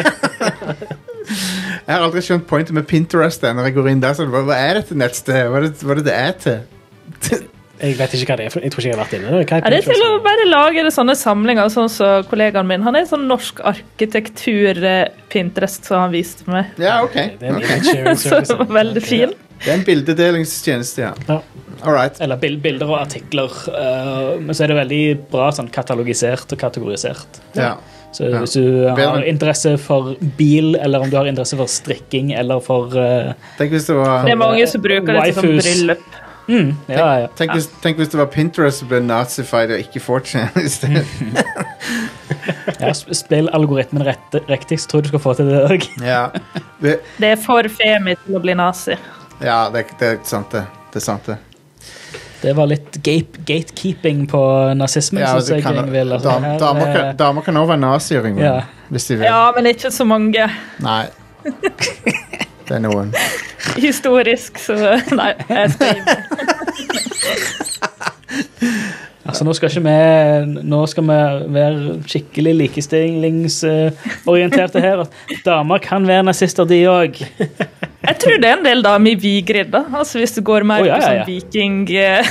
Jeg har aldri skjønt pointet med Pinterest når jeg går inn der. Så hva er dette nettstedet? Hva er det er til? Jeg vet ikke hva det er, jeg tror ikke jeg har vært inne. Det er til å bare lage det sånne samlinger, sånn som kollegaen min. Han er sånn norsk arkitektur-Pinterest som han viste meg. Ja, ok. Så det var veldig fin. Det er en bildedelingstjeneste, ja. Alright. Eller bilder og artikler. Men så er det veldig bra sånn katalogisert og kategorisert. Ja. Så hvis du har interesse for bil, eller om du har interesse for strikking, eller for... Tenk hvis det var... Det er mange som bruker det som bryllup. Tenk hvis det var Pinterest som ble nazified og ikke 4chan I stedet. Spill algoritmen riktig, så tror jeg du skal få til det også. Ja. Det for femi til å bli nazi. Ja, det sant det. Det sant det. Det var litt gatekeeping på nazismen, synes jeg vil. Damer kan også være nazier, hvis de vil. Ja, men ikke så mange. Nei. Det noen. Historisk, så nei, jeg skal gi meg. Altså, nå skal vi være skikkelig likestillingsorienterte her. Damer kan være nazister, de også. Jeg tror det en del damer I Vigrid, da. Altså, hvis du går mer på sånn viking...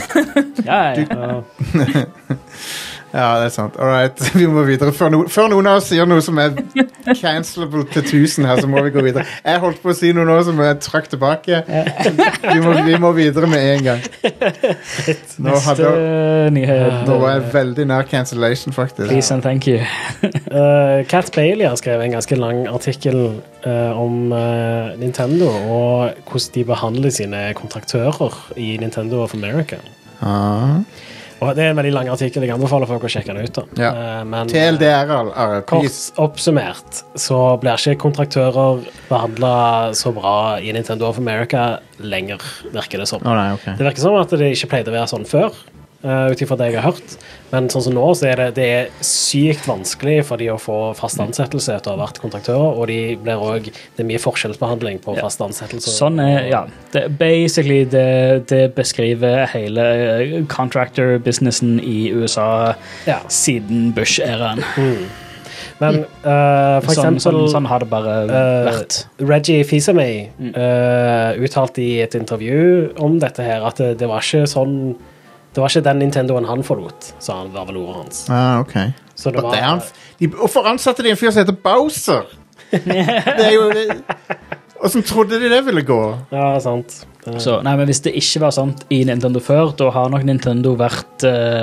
Ja, det sant. Alright, vi må videre. Før noen av oss sier noe som cancelable til 1000 her, så må vi gå videre. Jeg holdt på å si noe nå som jeg trakk tilbake. Vi må videre med en gang. Nå var jeg veldig nær cancellation, faktisk. Please and thank you. Kat Bailey har skrevet en ganske lang artikkel om Nintendo, og hvordan de behandler sine kontraktører I Nintendo of America. Og det en veldig lang artikkel, jeg anbefaler folk å sjekke den ut da. Ja. Men TLDR, kort oppsummert, så blir ikke kontraktører behandlet så bra I Nintendo of America lenger, virker det som. Nei, okay. Det virker som at det ikke pleide å være sånn før, utifrån det jeg har hørt. Men sånn som nå, så det sykt vanskelig for de å få fast ansettelse etter å ha vært kontraktører, og det er mye forskjellsbehandling på fast ansettelse. Sånn basically det beskriver hele contractor-businessen I USA siden Bush-æraen. Men for eksempel sånn har det bare vært. Reggie Fils-Aimé uttalte I et intervju om dette her, at det var ikke sånn. Det var ikke den Nintendoen han forlot, sa han, var vel ordet hans. Ok. Så det var... Hvorfor ansatte de en fyr som heter Bowser? Det jo... Hvordan trodde de det ville gå? Ja, sant. Så, nei, men hvis det ikke var sant I Nintendo før, da har nok Nintendo vært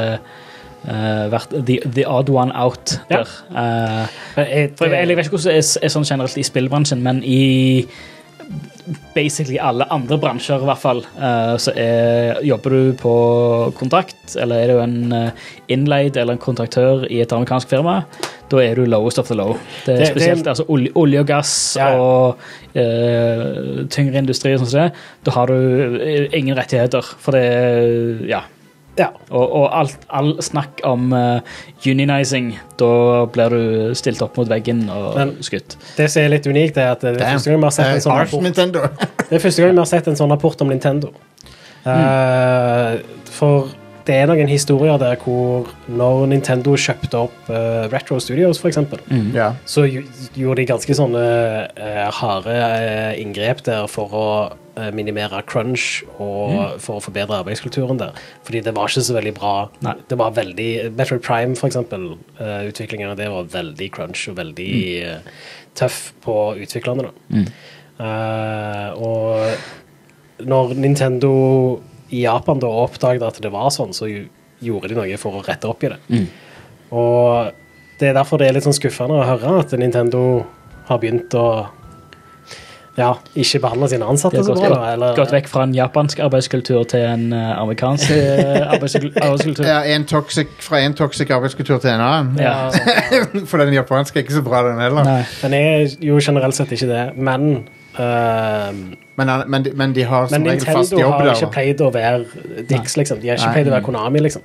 the odd one out der. Jeg vet ikke hvordan det sånn generelt I spillbransjen, men I basically alle andre bransjer I hvert fall, så jobber du på kontrakt, eller du en innleid eller en kontraktør I et amerikansk firma, da du lowest of the low. Det spesielt altså, olje og gass og tyngre industri og sånn som det, da har du ingen rettigheter, for det, og all snakk om unionizing, da blir du stilt opp mot veggen og skutt. Det som litt unikt at det første gang vi har sett en sånn rapport. Det første gang vi har sett en sånn rapport om Nintendo. For det noen historier der hvor når Nintendo kjøpte opp Retro Studios for eksempel, så gjorde de ganske sånne harde inngrep der for å minimere crunch og for å forbedre arbeidskulturen der. Fordi det var ikke så veldig bra. Det var veldig... Metroid Prime for eksempel, utviklingene det var veldig crunch og veldig tøff på utviklerne da. Og når Nintendo I Japan da oppdaget at det var sånn, så gjorde de noe for å rette opp I det. Og det derfor det litt sånn skuffende å høre at Nintendo har begynt å ikke behandle sine ansatte så bra. Gått vekk fra en japansk arbeidskultur til en amerikansk arbeidskultur. Ja, fra en toxic arbeidskultur til en annen. For den japanske ikke så bra den heller. Den jo generelt sett ikke det, men de har som regel fast jobb der. Men Nintendo har ikke pleid å være Dix, liksom. De har ikke pleid å være Konami, liksom.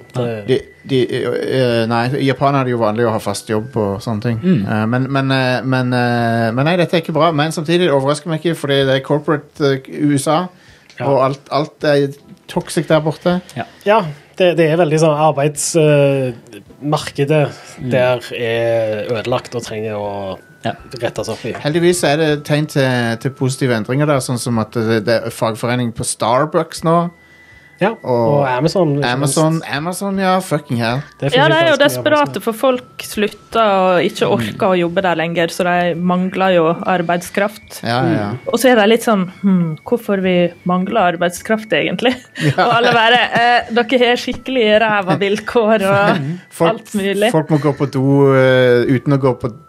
Nei, I Japan er det jo vanlig å ha fast jobb og sånne ting. Men nei, dette ikke bra. Men samtidig overrasker meg ikke, fordi det corporate USA, og alt toxic der borte. Ja, det veldig sånn arbeidsmarkedet der ødelagt og trenger å rettes opp I. Heldigvis det tegn til positive endringer der, sånn som at det fagforening på Starbucks nå. Og Amazon. Amazon, fucking hell. Det jo desperate, for folk slutter og ikke orker å jobbe der lenger, så de mangler jo arbeidskraft. Og så det litt sånn, hvorfor vi mangler arbeidskraft egentlig? Og alle bare, dere har skikkelig ræva vilkår og alt mulig. Folk må gå på do uten å gå på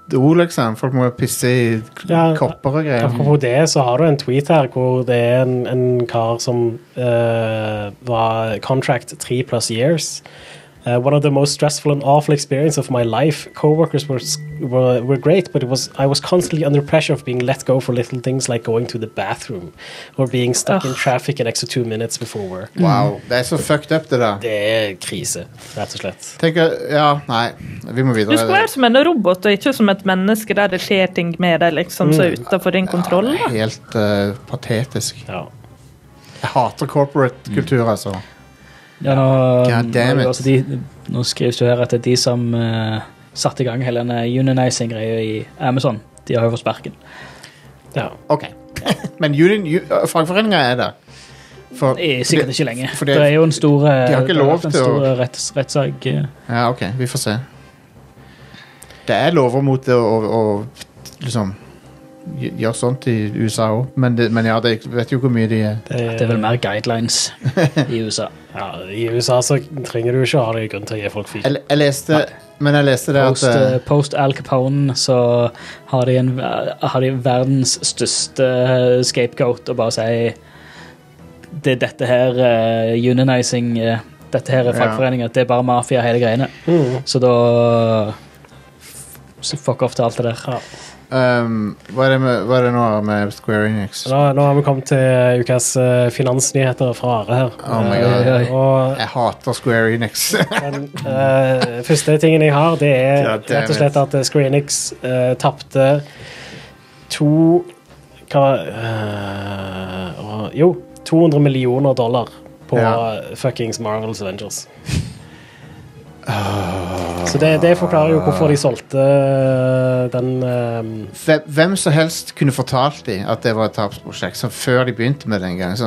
do, liksom. Folk må pisse i kopper og greier. Apropos det, så har du en tweet her hvor det en kar som var contract 3+ years. One of the most stressful and awful experiences of my life. Co-workers were great, but I was constantly under pressure of being let go for little things like going to the bathroom or being stuck in traffic an extra 2 minutes before work. Wow, det så fucked up det der. Det krise, rett og slett. Tenker, nei, vi må videre. Du skal være som en robot, og ikke som et menneske der det skjer ting med deg, liksom, så utenfor din kontroll. Ja, helt patetisk. Ja. Jeg hater corporate-kultur, altså. Ja, Goddammit. Nå skrives det her at det de som satte i gang hele denne unionizing-greia i Amazon, de har jo fått sparken. Ja. Ok. Men fagforeninger det. Sikkert ikke lenge. Det jo en stor, de har ikke lov til å rettssak. Ja, ok. Vi får se. Det lover mot det å liksom gjør sånt i USA også. Men ja, jeg vet jo hvor mye de det vel mer guidelines i USA. Ja, i USA så trenger du ikke å ha det i grunn til å gi folk fyr. Jeg leste det at Post Al Capone så har de verdens største scapegoat og bare sier det dette her unionizing, dette her fagforeninger, det bare mafia hele greiene. Så da fuck off til alt det der. Ja. Hva det nå med Square Enix? Nå har vi kommet til ukas finansnyheter fra Are her. Oh my god. Jeg hater Square Enix. Den første tingen jeg har, det rett og slett at Square Enix tappte $200 millioner på fuckings Marvel's Avengers. Så det forklarer jo hvorfor de solgte den Hvem som helst kunne fortalt dem at det var et tapsprosjekt før de begynte med det en gang.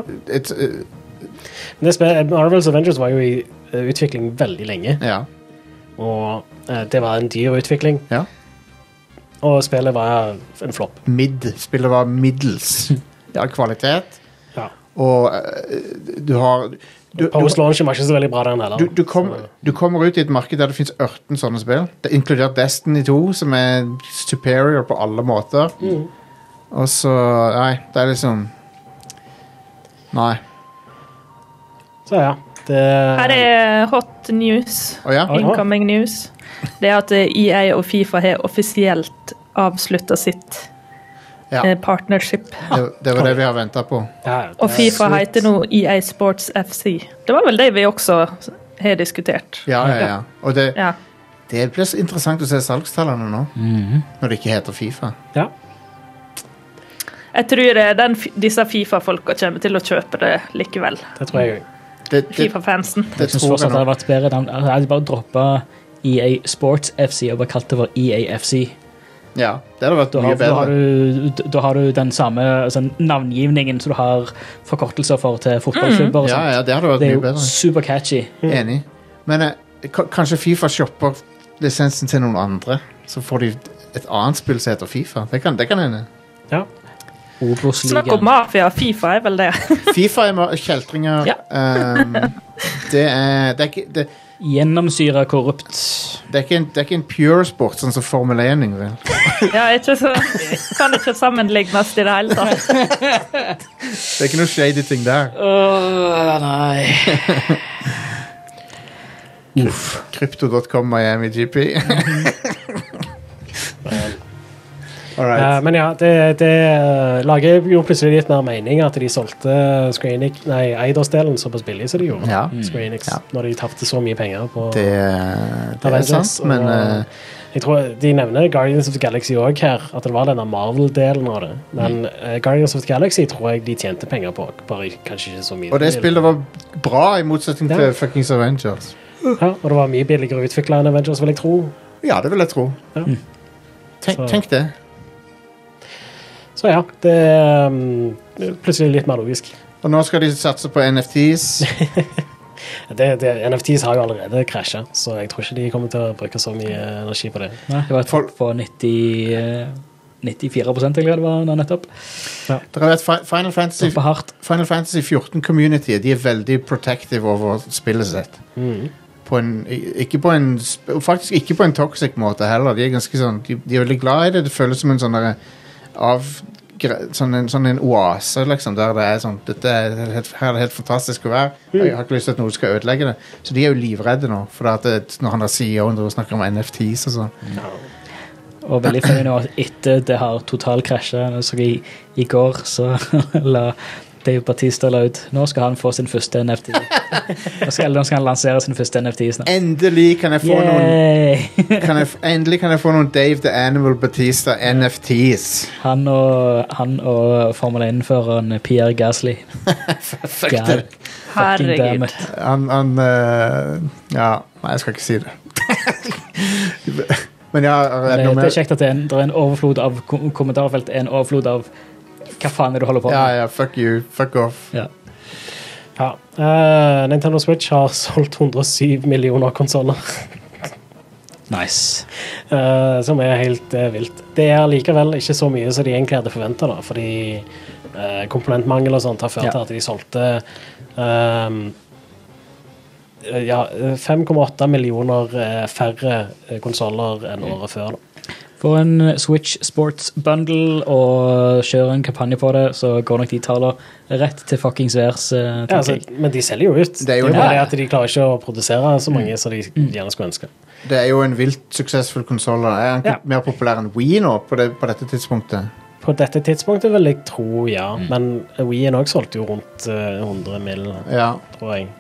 Marvel's Avengers var jo i utvikling veldig lenge. Ja. Og det var en dyr utvikling. Ja. Og spillet var en flopp. Spillet var middels. Det har kvalitet. Ja. Og du har Post-launchen var ikke så veldig bra den heller. Du kommer ut i et marked der det finnes 18 sånne spill. Det inkluderer Destiny 2, som superior på alle måter. Og så, nei, det liksom nei. Så ja. Her hot news. Incoming news. Det at EA og FIFA har offisielt avsluttet sitt partnership. Det var det vi har ventet på. Og FIFA heter nå EA Sports FC. Det var vel det vi også har diskutert. Ja. Og det blir så interessant å se salgstallene nå, når det ikke heter FIFA. Ja. Jeg tror disse FIFA-folka kommer til å kjøpe det likevel. Det tror jeg jo. FIFA-fansen. Jeg synes fortsatt det hadde vært bedre. Jeg hadde bare droppet EA Sports FC og bare kalt det for EA FC. Ja, det hadde vært mye bedre. Da har du den samme navngivningen som du har forkortelser for til fotballklubber. Ja, det hadde vært mye bedre. Det jo super catchy. Enig. Men kanskje FIFA shopper lisensen til noen andre, så får de et annet spill som heter FIFA. Det kan hende. Ja. Snakk om mafia, FIFA vel det. FIFA kjeltringer. Det ikke gjennomsyret korrupt. Det er ikke en pure sport, sånn som Formel 1, vel? Ja, kan ikke sammenlignes i det hele tatt. Det er ikke noe shady ting der. Nei. Crypto.com Miami GP. Men ja, det laget jo plutselig litt mer mening at de solgte Eidos-delen såpass billig som de gjorde. Square Enix, når de tappte så mye penger på det Avengers. Sant, men jeg tror de nevner Guardians of the Galaxy også her, at det var denne Marvel-delen av det. Men Guardians of the Galaxy tror jeg de tjente penger på, bare kanskje ikke så mye. Og det spillet var bra i motsetning til fuckings Avengers. Ja, og det var mye billigere utviklet enn Avengers, vil jeg tro. Ja, det vil jeg tro. Ja. Tenk det. Så ja, det er plutselig litt mer logisk. Og nå skal de satse på NFTs. NFTs har jo allerede krasjet, så jeg tror ikke de kommer til å bruke så mye energi på det. Nei, det var et folk på 94%, egentlig det var nettopp. Ja. Det har vært Final Fantasy 14 community, de er veldig protective over spillet sitt. faktisk ikke på en toxic måte heller. De er ganske sånn, de er veldig glad i det. Det føles som en sånn sånn en oase, liksom, der det sånn, her er det helt fantastisk å være. Jeg har ikke lyst til at noen skal ødelegge det. Så de er jo livredde nå, for når han er CEO-en og snakker om NFTs og sånn. Og veldig funny nå at etter det har totalkrasjet, så i går så la Dave Bautista la ut. Nå skal han få sin første NFT. Nå skal han lansere sin første NFT snart. Endelig kan jeg få noen Dave the Animal Bautista NFTs. Han og Formel 1-føreren Pierre Gasly. Fuck det. Herregud. Ja, nei, jeg skal ikke si det. Men ja, det er kjekt at det er en overflod av kommentarfelt, en overflod av hva faen du holder på med? Ja, fuck you, fuck off. Ja. Nintendo Switch har solgt 107 millioner konsoler. Nice. Som er helt vilt. Det er likevel ikke så mye som de egentlig hadde forventet da, fordi komponentmangel og sånt har ført til at de solgte 5,8 millioner færre konsoler enn året før da. For en Switch Sports Bundle og kjøre en kampanje på det, så går nok de taler rett til fucking sværs. Men de selger jo ut. Det er jo bare det at de klarer ikke å produsere så mange som de gjerne skulle ønske. Det er jo en vilt suksessfull konsol. Er han ikke mer populær enn Wii nå på dette tidspunktet? På dette tidspunktet vil jeg tro, ja. Men Wii nok solgte jo rundt 100 mil, tror jeg.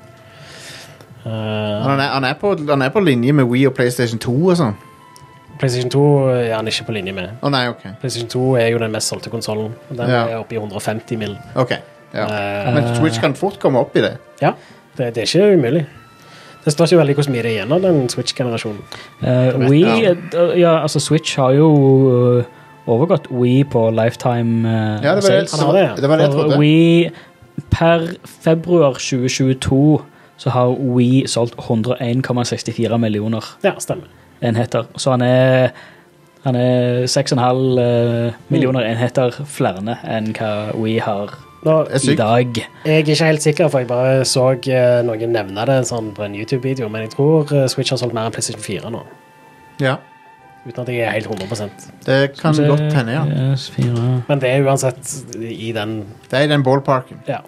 Han er på linje med Wii og PlayStation 2 og sånn. PlayStation 2 er han ikke på linje med. Nei, okay. PlayStation 2 er jo den mest solgte konsolen. Den er oppe i 150 mil. Ok, men Switch kan fort komme opp i det. Ja, det er ikke umulig. Det står ikke veldig hvor mye det er igjen av den Switch-generasjonen. Altså Switch har jo overgått Wii på lifetime sales. Det var det jeg trodde. Wii per februar 2022 så har Wii solgt 101,64 millioner. Ja, stemmer. Enheter. Så han er 6,5 millioner enheter flere enn hva Wii har i dag. Jeg er ikke helt sikker, for jeg bare så noen nevne det sånn på en YouTube-video, men jeg tror Switch har solgt mer enn PlayStation 4 nå. Ja. Uten at jeg er helt 100%. Det kan godt hende, ja. Men det er uansett i den... Det er i den ballparken. Ja.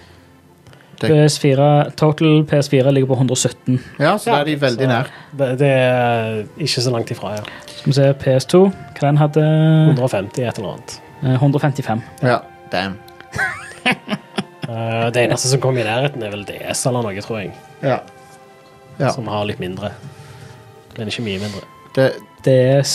Total PS4 ligger på 117. Ja, så da er de veldig nær. Det er ikke så langt ifra, ja. Skal vi se, PS2, hva den hadde? 150 et eller annet. 155. Ja, damn. Det eneste som kommer i nærheten er vel DS eller noe, tror jeg. Ja. Som har litt mindre. Men ikke mye mindre. DS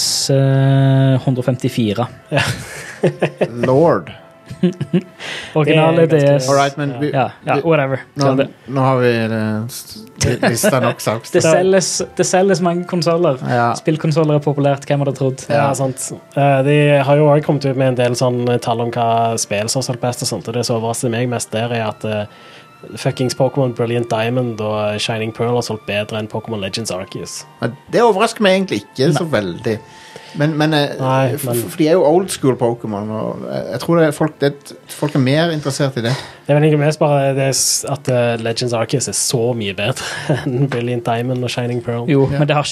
154. Ja. Lord. Originale DS. Alright, men whatever. Nå har vi lista nok sagt. Det selges mange konsoler. Spillkonsoler er populært, hvem hadde trodd? Ja, sant. De har jo også kommet ut med en del sånn tall om hva spill som har solgt best og sånt, og det som overrasker meg mest der er at fuckings Pokémon Brilliant Diamond og Shining Pearl har solgt bedre enn Pokémon Legends Arceus. Det overrasker meg egentlig ikke så veldig. Men for de er jo old school Pokémon, og jeg tror folk er mer interessert i det. Det er vel egentlig mest bare det at Legends Arceus er så mye bedre enn Brilliant Diamond og Shining Pearl. Jo, men det har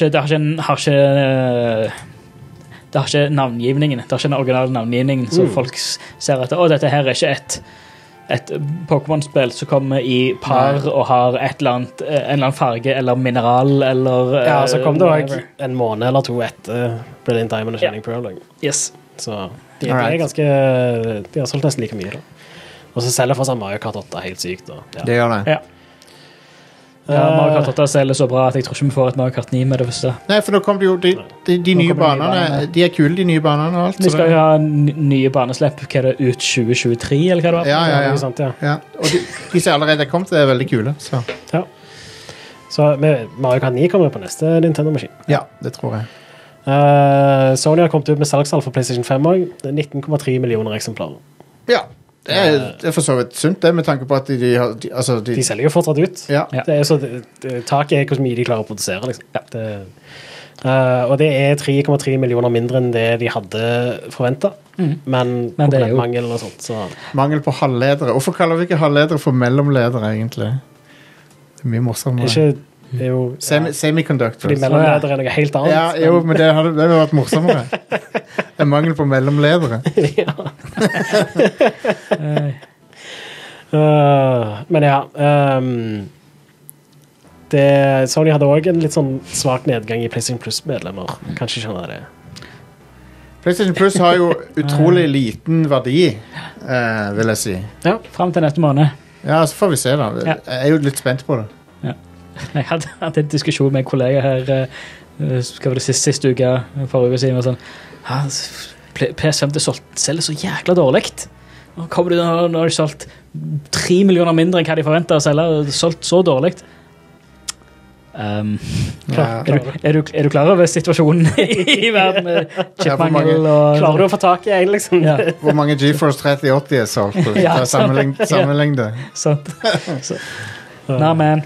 ikke navngivningen. Det har ikke den originale navngivningen, så folk ser at dette her er ikke et Pokémon-spill som kommer i par og har en eller annen farge eller mineral eller så kom det også en måned eller to etter Brilliant Diamond og Shining Pearl. Yes. Så de er ganske, de har solgt nesten like mye da. Og så selger for seg Mario Kart 8 helt sykt da. Det gjør det. Mario Kart 8 selger så bra at jeg tror ikke vi får et Mario Kart 9 med det første. Nei, for nå kom det jo de nye banene. De er kule, de nye banene og alt. Vi skal jo ha nye baneslepp, hva er det, ut 2023 eller hva det var? Ja. Og de som allerede er kommet, er veldig kule. Så Mario Kart 9 kommer på neste Nintendo-maskin. Ja, det tror jeg. Sony har kommet ut med salgstall for PlayStation 5 også. 19,3 millioner eksemplarer. Ja. Det er for så vidt sunt det, med tanke på at de selger jo fortsatt ut. Taket er hvor mye de klarer å produsere liksom. Og det er 3,3 millioner mindre enn det de hadde forventet. Men det er jo mangel og sånt mangel på halvledere. Hvorfor kaller vi ikke halvledere for mellomledere egentlig? Det er mye morsommere. Det er jo Semiconductors. Fordi mellomledere er noe helt annet. Ja, jo, men det hadde vært morsommere. Det er mangel på mellomledere. Men ja Sony hadde også en litt sånn svak nedgang i PlayStation Plus-medlemmer. Kanskje skjønner det. PlayStation Plus har jo utrolig liten verdi, vil jeg si. Ja, frem til neste måned. Ja, så får vi se da. Jeg er jo litt spent på det. Ja. Jeg hadde en diskusjon med en kollega her skal det siste uke forrige uke siden og sånn PS5 selger så jækla dårlig nå kommer du når de har solgt 3 millioner mindre enn hva de forventet å selge solgt så dårlig er du klar over situasjonen i verden med chipmangel klarer du å få tak i en liksom hvor mange GeForce 3080 er solgt sammenlign det sant nei, men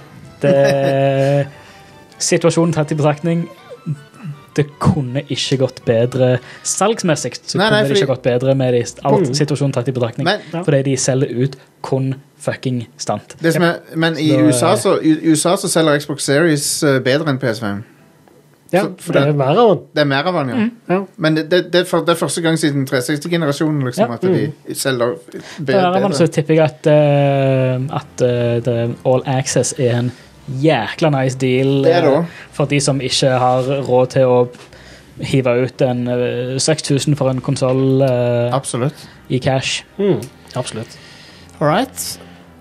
situasjonen tatt i betraktning det kunne ikke gått bedre salgsmessig så kunne det ikke gått bedre med situasjonen tatt i betraktning fordi de selger ut kun fucking stand men i USA så selger Xbox Series bedre enn PS5 ja, for det er mer av den det er mer av den, ja men det er første gang siden 360-generasjonen liksom, at de selger bedre så tipper jeg at All Access er en jækla nice deal for de som ikke har råd til å hive ut en 6,000 for en konsol absolutt i cash absolutt alright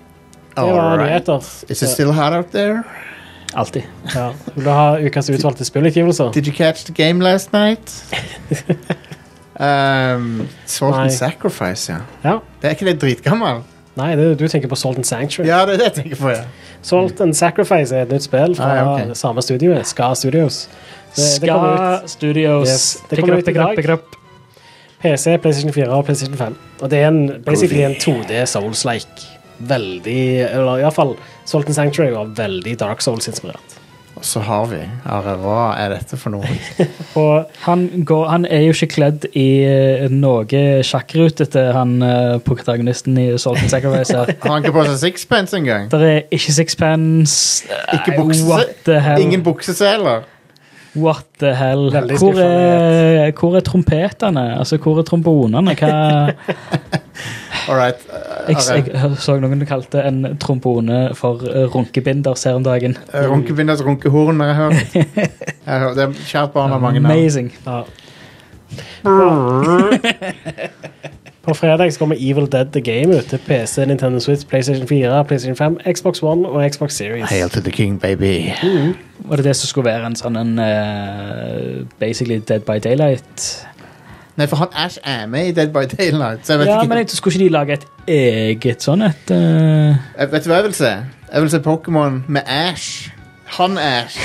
is it still hot out there? Alltid ja. Vil du ha ukas utvalgte spillutgivelser? Did you catch the game last night? Salt and Sacrifice ja det er ikke det dritgammel nei, du tenker på Salt and Sanctuary ja, det er det jeg tenker på Salt and Sacrifice er et nytt spill fra samme studio, Ska Studios. Ska Studios. Det kommer ut i dag. PC, PlayStation 4 og PlayStation 5. Og det er basically en 2D Souls-like. Veldig, eller i hvert fall Salt and Sanctuary var veldig Dark Souls-inspirert. Og så har vi hva er dette for noe? han er jo ikke kledd i noe sjakkrutete han protagonisten i Salt and Sacrifice har han ikke på seg sixpence en gang? Det er ikke sixpence ikke ingen bukseseler what the hell hvor er trompetene altså hvor er trombonene alright jeg så noen kalte en trombone for runkebinder ser om dagen runkebinders runkehorn har jeg hørt det er kjært barn av mange navn amazing på fredag kommer Evil Dead The Game ut til PC, Nintendo Switch, PlayStation 4, PlayStation 5, Xbox One og Xbox Series Hail to the King baby var det som skulle være en sånn basically Dead by Daylight nei, for han Ash er med i Dead by Daylight så jeg vet ikke men jeg skulle ikke de lage et eget sånn vet du hva jeg vil se? Jeg vil se Pokémon med Ash han Ash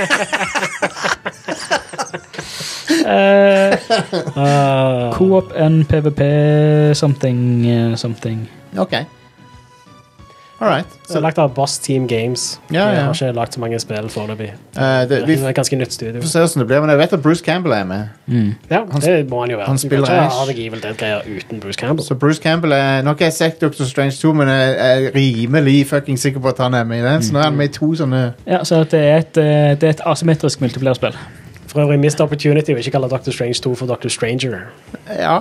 Co-op and PvP something ok alright så jeg har lagt av Boss Team Games jeg har ikke lagt så mange spill foreløpig det er et ganske nytt studio får se hvordan det blir, men jeg vet at Bruce Campbell er med ja, det må han jo være han spiller Ash har deg Evil Dead-greier uten Bruce Campbell så Bruce Campbell er nå har ikke jeg sett Doctor Strange 2 men jeg er rimelig fucking sikker på at han er med i den så nå er han med i 2 sånne ja, så det er et asymmetrisk multiplayer-spill for øvrig missed opportunity å ikke kalle Doctor Strange 2 for Doctor Stranger ja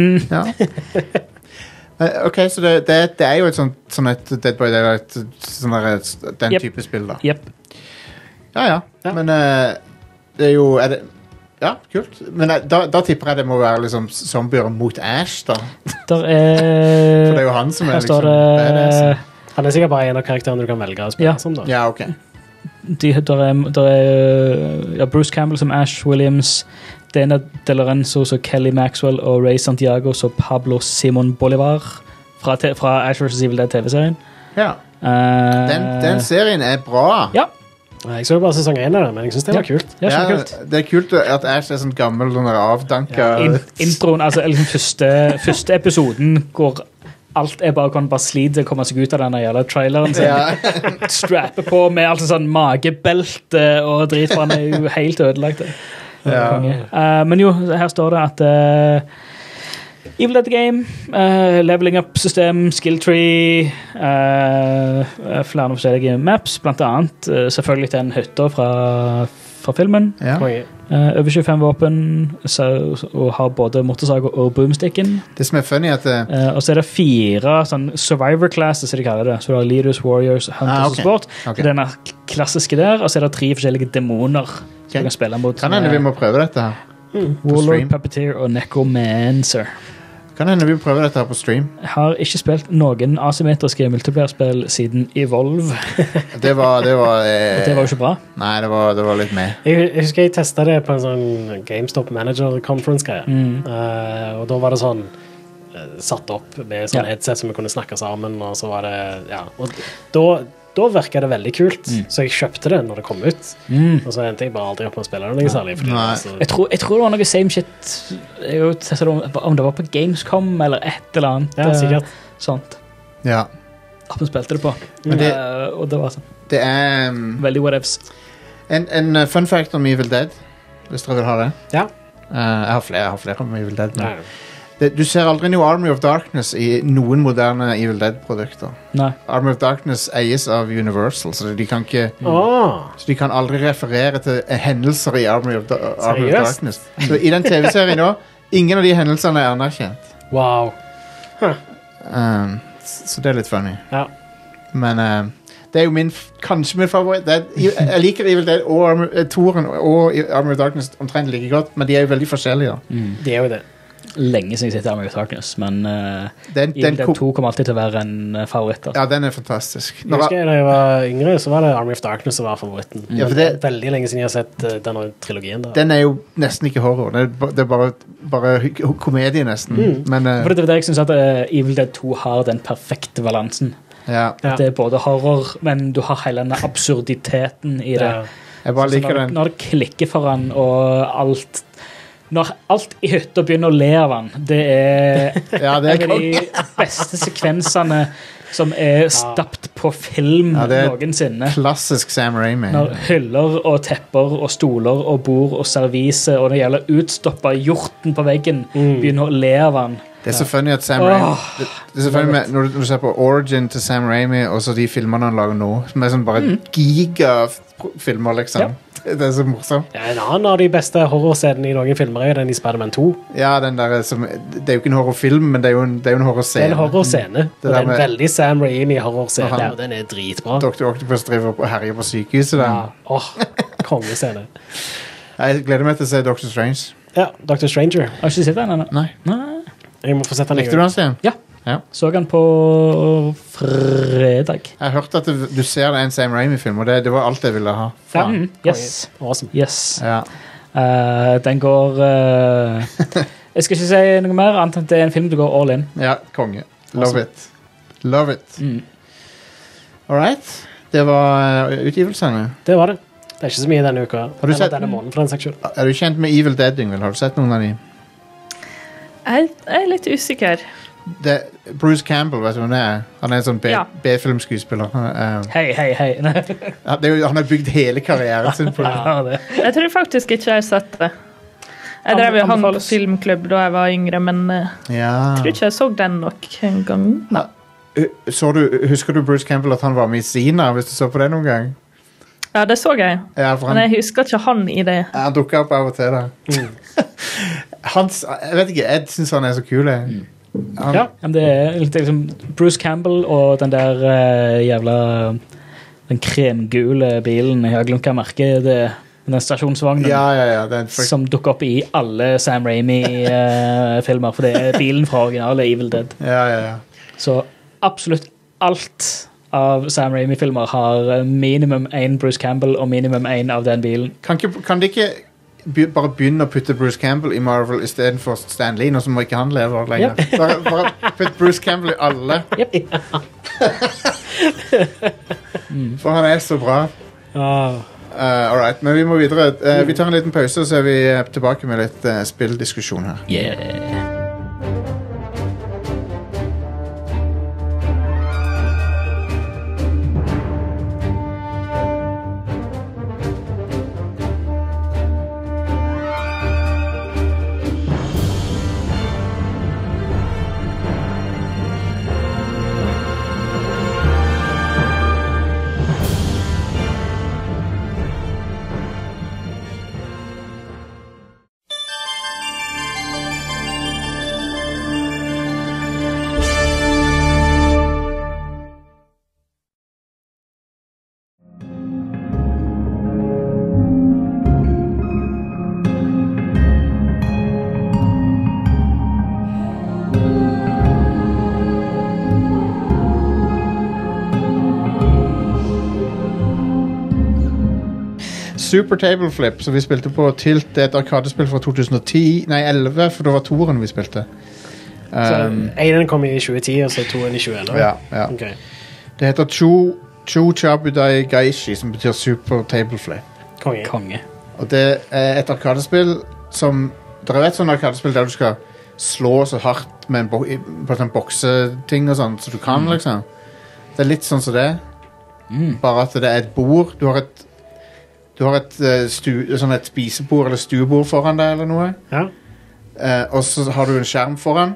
ok, så det er jo et sånn et Dead by Daylight den type spill da ja, men det er jo ja, kult men da tipper jeg det må være liksom zombier mot Ash da for det er jo han som er liksom han er sikkert bare en av karakterene du kan velge å spille som da ja, ok der er Bruce Campbell som Ash Williams Dana De Lorenzo så Kelly Maxwell og Ray Santiago så Pablo Simon Bolivar fra Ash vs. Evil Dead TV-serien ja den serien er bra ja jeg så bare sesong 1 av det men jeg synes det var kult det er kult at Ash er sånn gammel avdanka introen, altså første episoden går alt er bare slite å komme seg ut av denne jævla traileren strapper på med alt sånn magebelte og drit for han er jo helt ødelagt men jo, her står det at Evil Dead Game, leveling up-system, skill tree, flere forskjellige maps, blant annet selvfølgelig den hytta fra filmen. Ja. Over 25 våpen, og har både motorsag og boomsticken. Det som funny at... og så det 4 sånn survivor classes, som de kaller det. Så det Leaders, Warriors, Hunters og Sport. Okay. Denne klassiske der, og så det 3 forskjellige demoner som du kan spille mot. Kan hende vi må prøve dette her. Warlord, Puppeteer og Necromancer. Kan hende vi prøver dette her på stream. Jeg har ikke spilt noen asymmetriske multiplayer-spill siden Evolve. Det var det var jo ikke bra. Nei, det var litt med. Jeg husker jeg testet det på en sånn GameStop Manager Conference-greie. Og da var det sånn satt opp med sånn headset som vi kunne snakke sammen, og så var det, og da virket det veldig kult, så jeg kjøpte det når det kom ut. Og så endte jeg bare aldri opp med å spille det noe særlig. Jeg tror det var noe same shit. Jeg testet om det var på Gamescom eller et eller annet. Ja, sikkert. Sånt. Ja. At vi spilte det på. Og det var sånn. Det er... veldig whatevs. En fun fact om Evil Dead, hvis dere vil ha det. Ja. Jeg har flere om Evil Dead. Du ser aldri noe Army of Darkness i noen moderne Evil Dead-produkter. Nei. Army of Darkness eies av Universal, så de kan ikke så de kan aldri referere til hendelser i Army of Darkness. Så i den TV-serien nå, ingen av de hendelsene er anerkjent. Wow. Så det er litt funny. Ja. Men det er jo kanskje min favoritt. Jeg liker Evil Dead og Toren og Army of Darkness omtrent like godt, men de er jo veldig forskjellige. De er jo det. Lenge siden jeg sitter Army of Darkness, men Evil Dead 2 kommer alltid til å være en favoritt. Altså. Ja, den er fantastisk. Jeg husker da jeg var yngre, så var det Army of Darkness som var favoritten. Ja, for det er veldig lenge siden jeg har sett denne trilogien. Da. Den er jo nesten ikke horror. Det er bare komedie nesten. Men, for det er det jeg synes at Evil Dead 2 har den perfekte balansen. Ja. Det er både horror, men du har hele denne absurditeten i det. Jeg bare liker den. Når det klikker for han, og alt... Når alt i hytta begynner å le av han, det er en av de beste sekvensene som er stapt på film noensinne. Klassisk Sam Raimi. Når hyller og tepper og stoler og bord og servise og det gjelder utstoppa hjorten på veggen begynner å le av han. Det er så funny at Sam Raimi det er så funny med, når du ser på Origin til Sam Raimi og så de filmene han lager nå, som er sånn bare gigafilmer liksom. Det er så morsomt. Ja, en annen av de beste horrorscenene i noen filmer er den i Spider-Man 2. Ja, den der som, det er jo ikke en horrorfilm, men det er jo en horrorscene. Det er en horrorscene. Det er en veldig Sam Raimi horrorscene, og den er dritbra. Dr. Octopus driver og herjer på sykehuset. Kongescene. Jeg gleder meg til å se Dr. Strange. Ja, Dr. Stranger. Har du ikke sett den ennå? Nei. Jeg må få sett den. Likte du den, Stian? Ja. Så han på fredag. Jeg har hørt at du ser en Sam Raimi-film, og det var alt jeg ville ha. Yes. Awesome. Yes. Ja. Den går jeg skal ikke si noe mer annet enn det er en film du går all in. Ja, konge. Love it. Love it. Alright. Det var utgivelsene. Det var det. Det er ikke så mye denne uka. Har du sett denne måneden for den seksjon? Er du kjent med Evil Dead, Ingvild? Har du sett noen av de? Jeg er litt usikker. Bruce Campbell, vet du hvem det er? Han er en sånn B-filmskuespiller. Hei. Han har bygd hele karrieren sin på det. Jeg tror faktisk ikke jeg har sett det. Jeg drev jo hang på filmklubb da jeg var yngre, men jeg tror ikke jeg så den nok en gang. Nei. Husker du Bruce Campbell at han var med i Sina, hvis du så på det noen gang? Ja, det så jeg. Men jeg husker ikke han i det. Han dukker opp av og til da. Jeg vet ikke, jeg synes han er så kul. Det er liksom Bruce Campbell og den der jævla den kremgule bilen, jeg har glemt hva merket det er. Den stasjonsvognen som dukker opp i alle Sam Raimi-filmer, for det er bilen fra originale Evil Dead. Så absolutt alt av Sam Raimi-filmer har minimum en Bruce Campbell og minimum en av den bilen. Kan de ikke bare begynne å putte Bruce Campbell i Marvel i stedet for Stan Lee, nå som ikke han lever lenger? Bare putte Bruce Campbell i alle. For han er så bra. Alright, men vi må videre. Vi tar en liten pause, så er vi tilbake med litt spilldiskusjon her. Super Table Flip, som vi spilte på Tilt. Det et arkadespill fra 2011, for det var toeren vi spilte. Så en kom i 2010, og så toen i 2011? Ja. Okay. Det heter Cho Chabudai Gaishi, som betyr Super Table Flip. Konge. Og det et arkadespill som... Det et sånn arkadespill der du skal slå så hardt med på sånn bokseting og sånn, så du kan, liksom. Det litt sånn som det. Bare at det et bord. Du har et spisebord eller stuebord foran deg eller noe. Ja. Og så har du en skjerm foran.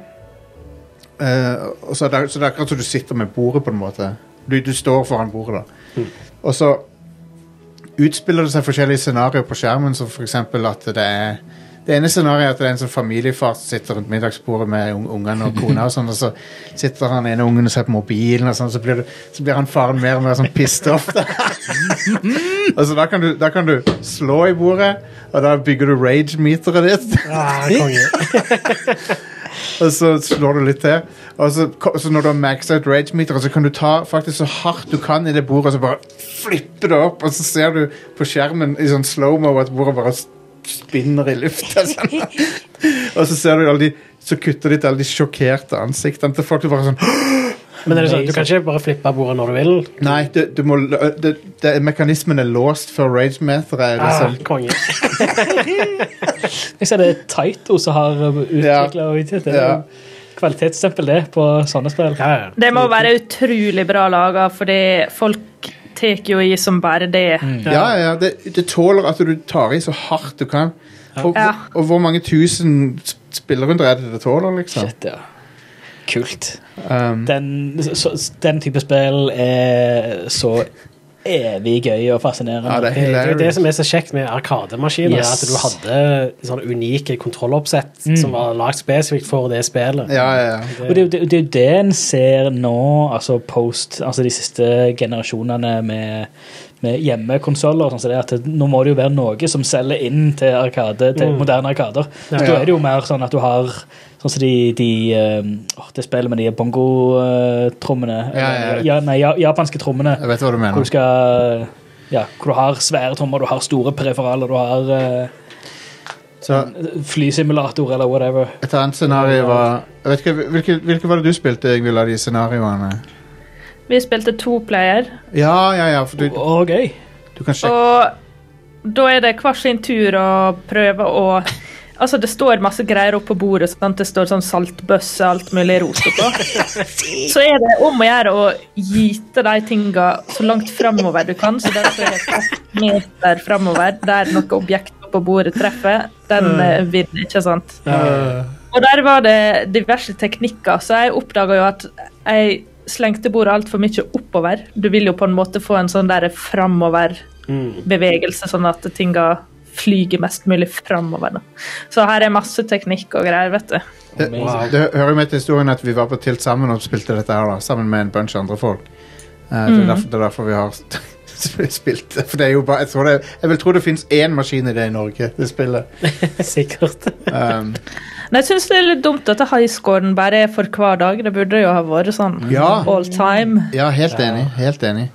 Og så det akkurat som du sitter med bordet på en måte. Du står foran bordet da. Og så utspiller det seg forskjellige scenarier på skjermen, som for eksempel at det ene scenariet er at det en sånn familiefar som sitter rundt middagsbordet med ungene og kona og sånn, og så sitter han ene ungen og ser på mobilen og sånn, så blir han faren mer og mer sånn pissed off da. Og så da kan du slå i bordet, og da bygger du rage-meteret ditt. Og så slår du litt til, og så når du har maxet ut rage-meteret, så kan du ta faktisk så hardt du kan i det bordet, og så bare flippe det opp, og så ser du på skjermen i sånn slow-mo at bordet bare spinner i lufta sånn. Og så ser du så kutter de til alle de sjokkerte ansiktene til folk. Bare sånn men er det sånn, du kan ikke bare flippe bordet når du vil? Nei, du må mekanismen låst for rage-meteret liksom. Konge. Jeg ser det Taito som har utviklet det kvalitetsstempel det på sånne spill. Det må være utrolig bra laget, fordi folk tek jo i som bare det. Ja, det tåler at du tar i så hardt du kan. Og hvor mange tusen spillerunder det tåler, liksom. Shit, ja. Kult. Den type spill så evig gøy og fascinerende. Ja, det er jo det som så kjekt med arkademaskiner, at du hadde sånne unike kontrolloppsett som var lagt spesifikt for det spillet. Ja. Og det er jo det en ser nå, altså de siste generasjonene med hjemmekonsoler og sånn, så det at nå må det jo være noe som selger inn til til moderne arkader. Så da er det jo mer sånn at du har sånn som det spillet med de bongo-trommene. Japanske trommene. Jeg vet hva du mener. Hvor du har svære trommer, du har store periferaler, du har flysimulator eller whatever. Et annet scenario var... Jeg vet ikke, hvilke var det du spilte, Ingvild, av de scenarioene? Vi spilte 2-player. Ja, for gøy. Du kan sjekke. Og da er det hver sin tur å prøve å... Altså, det står masse greier opp på bordet, sånn at det står sånn saltbøsse, alt mulig rot oppå. Så er det om å gjøre å gite de tingene så langt fremover du kan, så derfor er det 8 meter fremover, der noe objekt på bordet treffer, den vinner, ikke sant? Og der var det diverse teknikker, så jeg oppdaget jo at jeg slengte bordet alt for mye oppover. Du vil jo på en måte få en sånn der fremover bevegelse, sånn at tingene flyger mest mulig fremover. Da. Så her er masse teknikk og greier, vet du. Det hører med til historien at vi var på Tilt sammen og spilte dette her da, sammen med en bunch andre folk. Det er derfor vi har spilt det. For det er jo bare, jeg vil tro det finnes én maskin i det i Norge, det spillet. Sikkert. Nei, jeg synes det er litt dumt at highscoren bare er for hver dag. Det burde jo ha vært sånn all time. Ja, helt enig.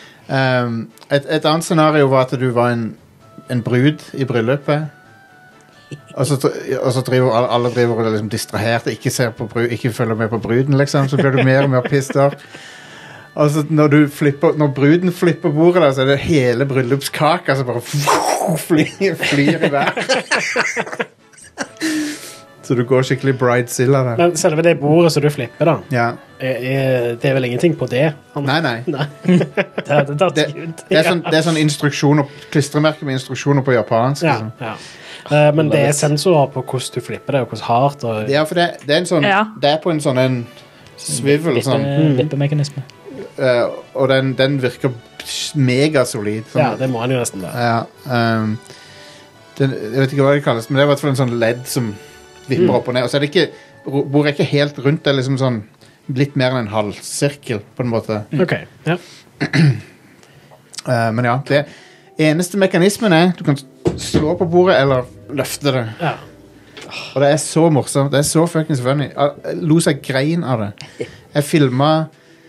Et annet scenario var at du var en brud i bryllupet, og så driver alle liksom distrahert og ikke følger med på bruden, liksom, så blir du mer og mer pissed off. Og så når bruden flipper bordet der, så er det hele bryllupskaka som bare flyr i vær. Så du går skikkelig bridezilla der. Men selve det bordet som du flipper da, det er vel ingenting på det? Nei. Det er sånn instruksjoner, klistremerker med instruksjoner på japansk. Ja. Men det er sensorer på hvordan du flipper det, og hvordan hardt. Ja, for det er en sånn, det er på en sånn svivel. Vippemekanisme. Og den virker megasolid. Sånn. Ja, det må han jo nesten være. Ja. Jeg vet ikke hva det kalles, men det er i hvert fall en sånn ledd som vipper opp og ned. Og så er det ikke, bordet er ikke helt rundt, det er liksom sånn litt mer enn en halvsirkel, på en måte. Ok, ja. Men ja, det eneste mekanismen er du kan slå på bordet eller løfte det. Ja. Og det er så morsomt, det er så fucking funny. Jeg lo seg grein av det. Jeg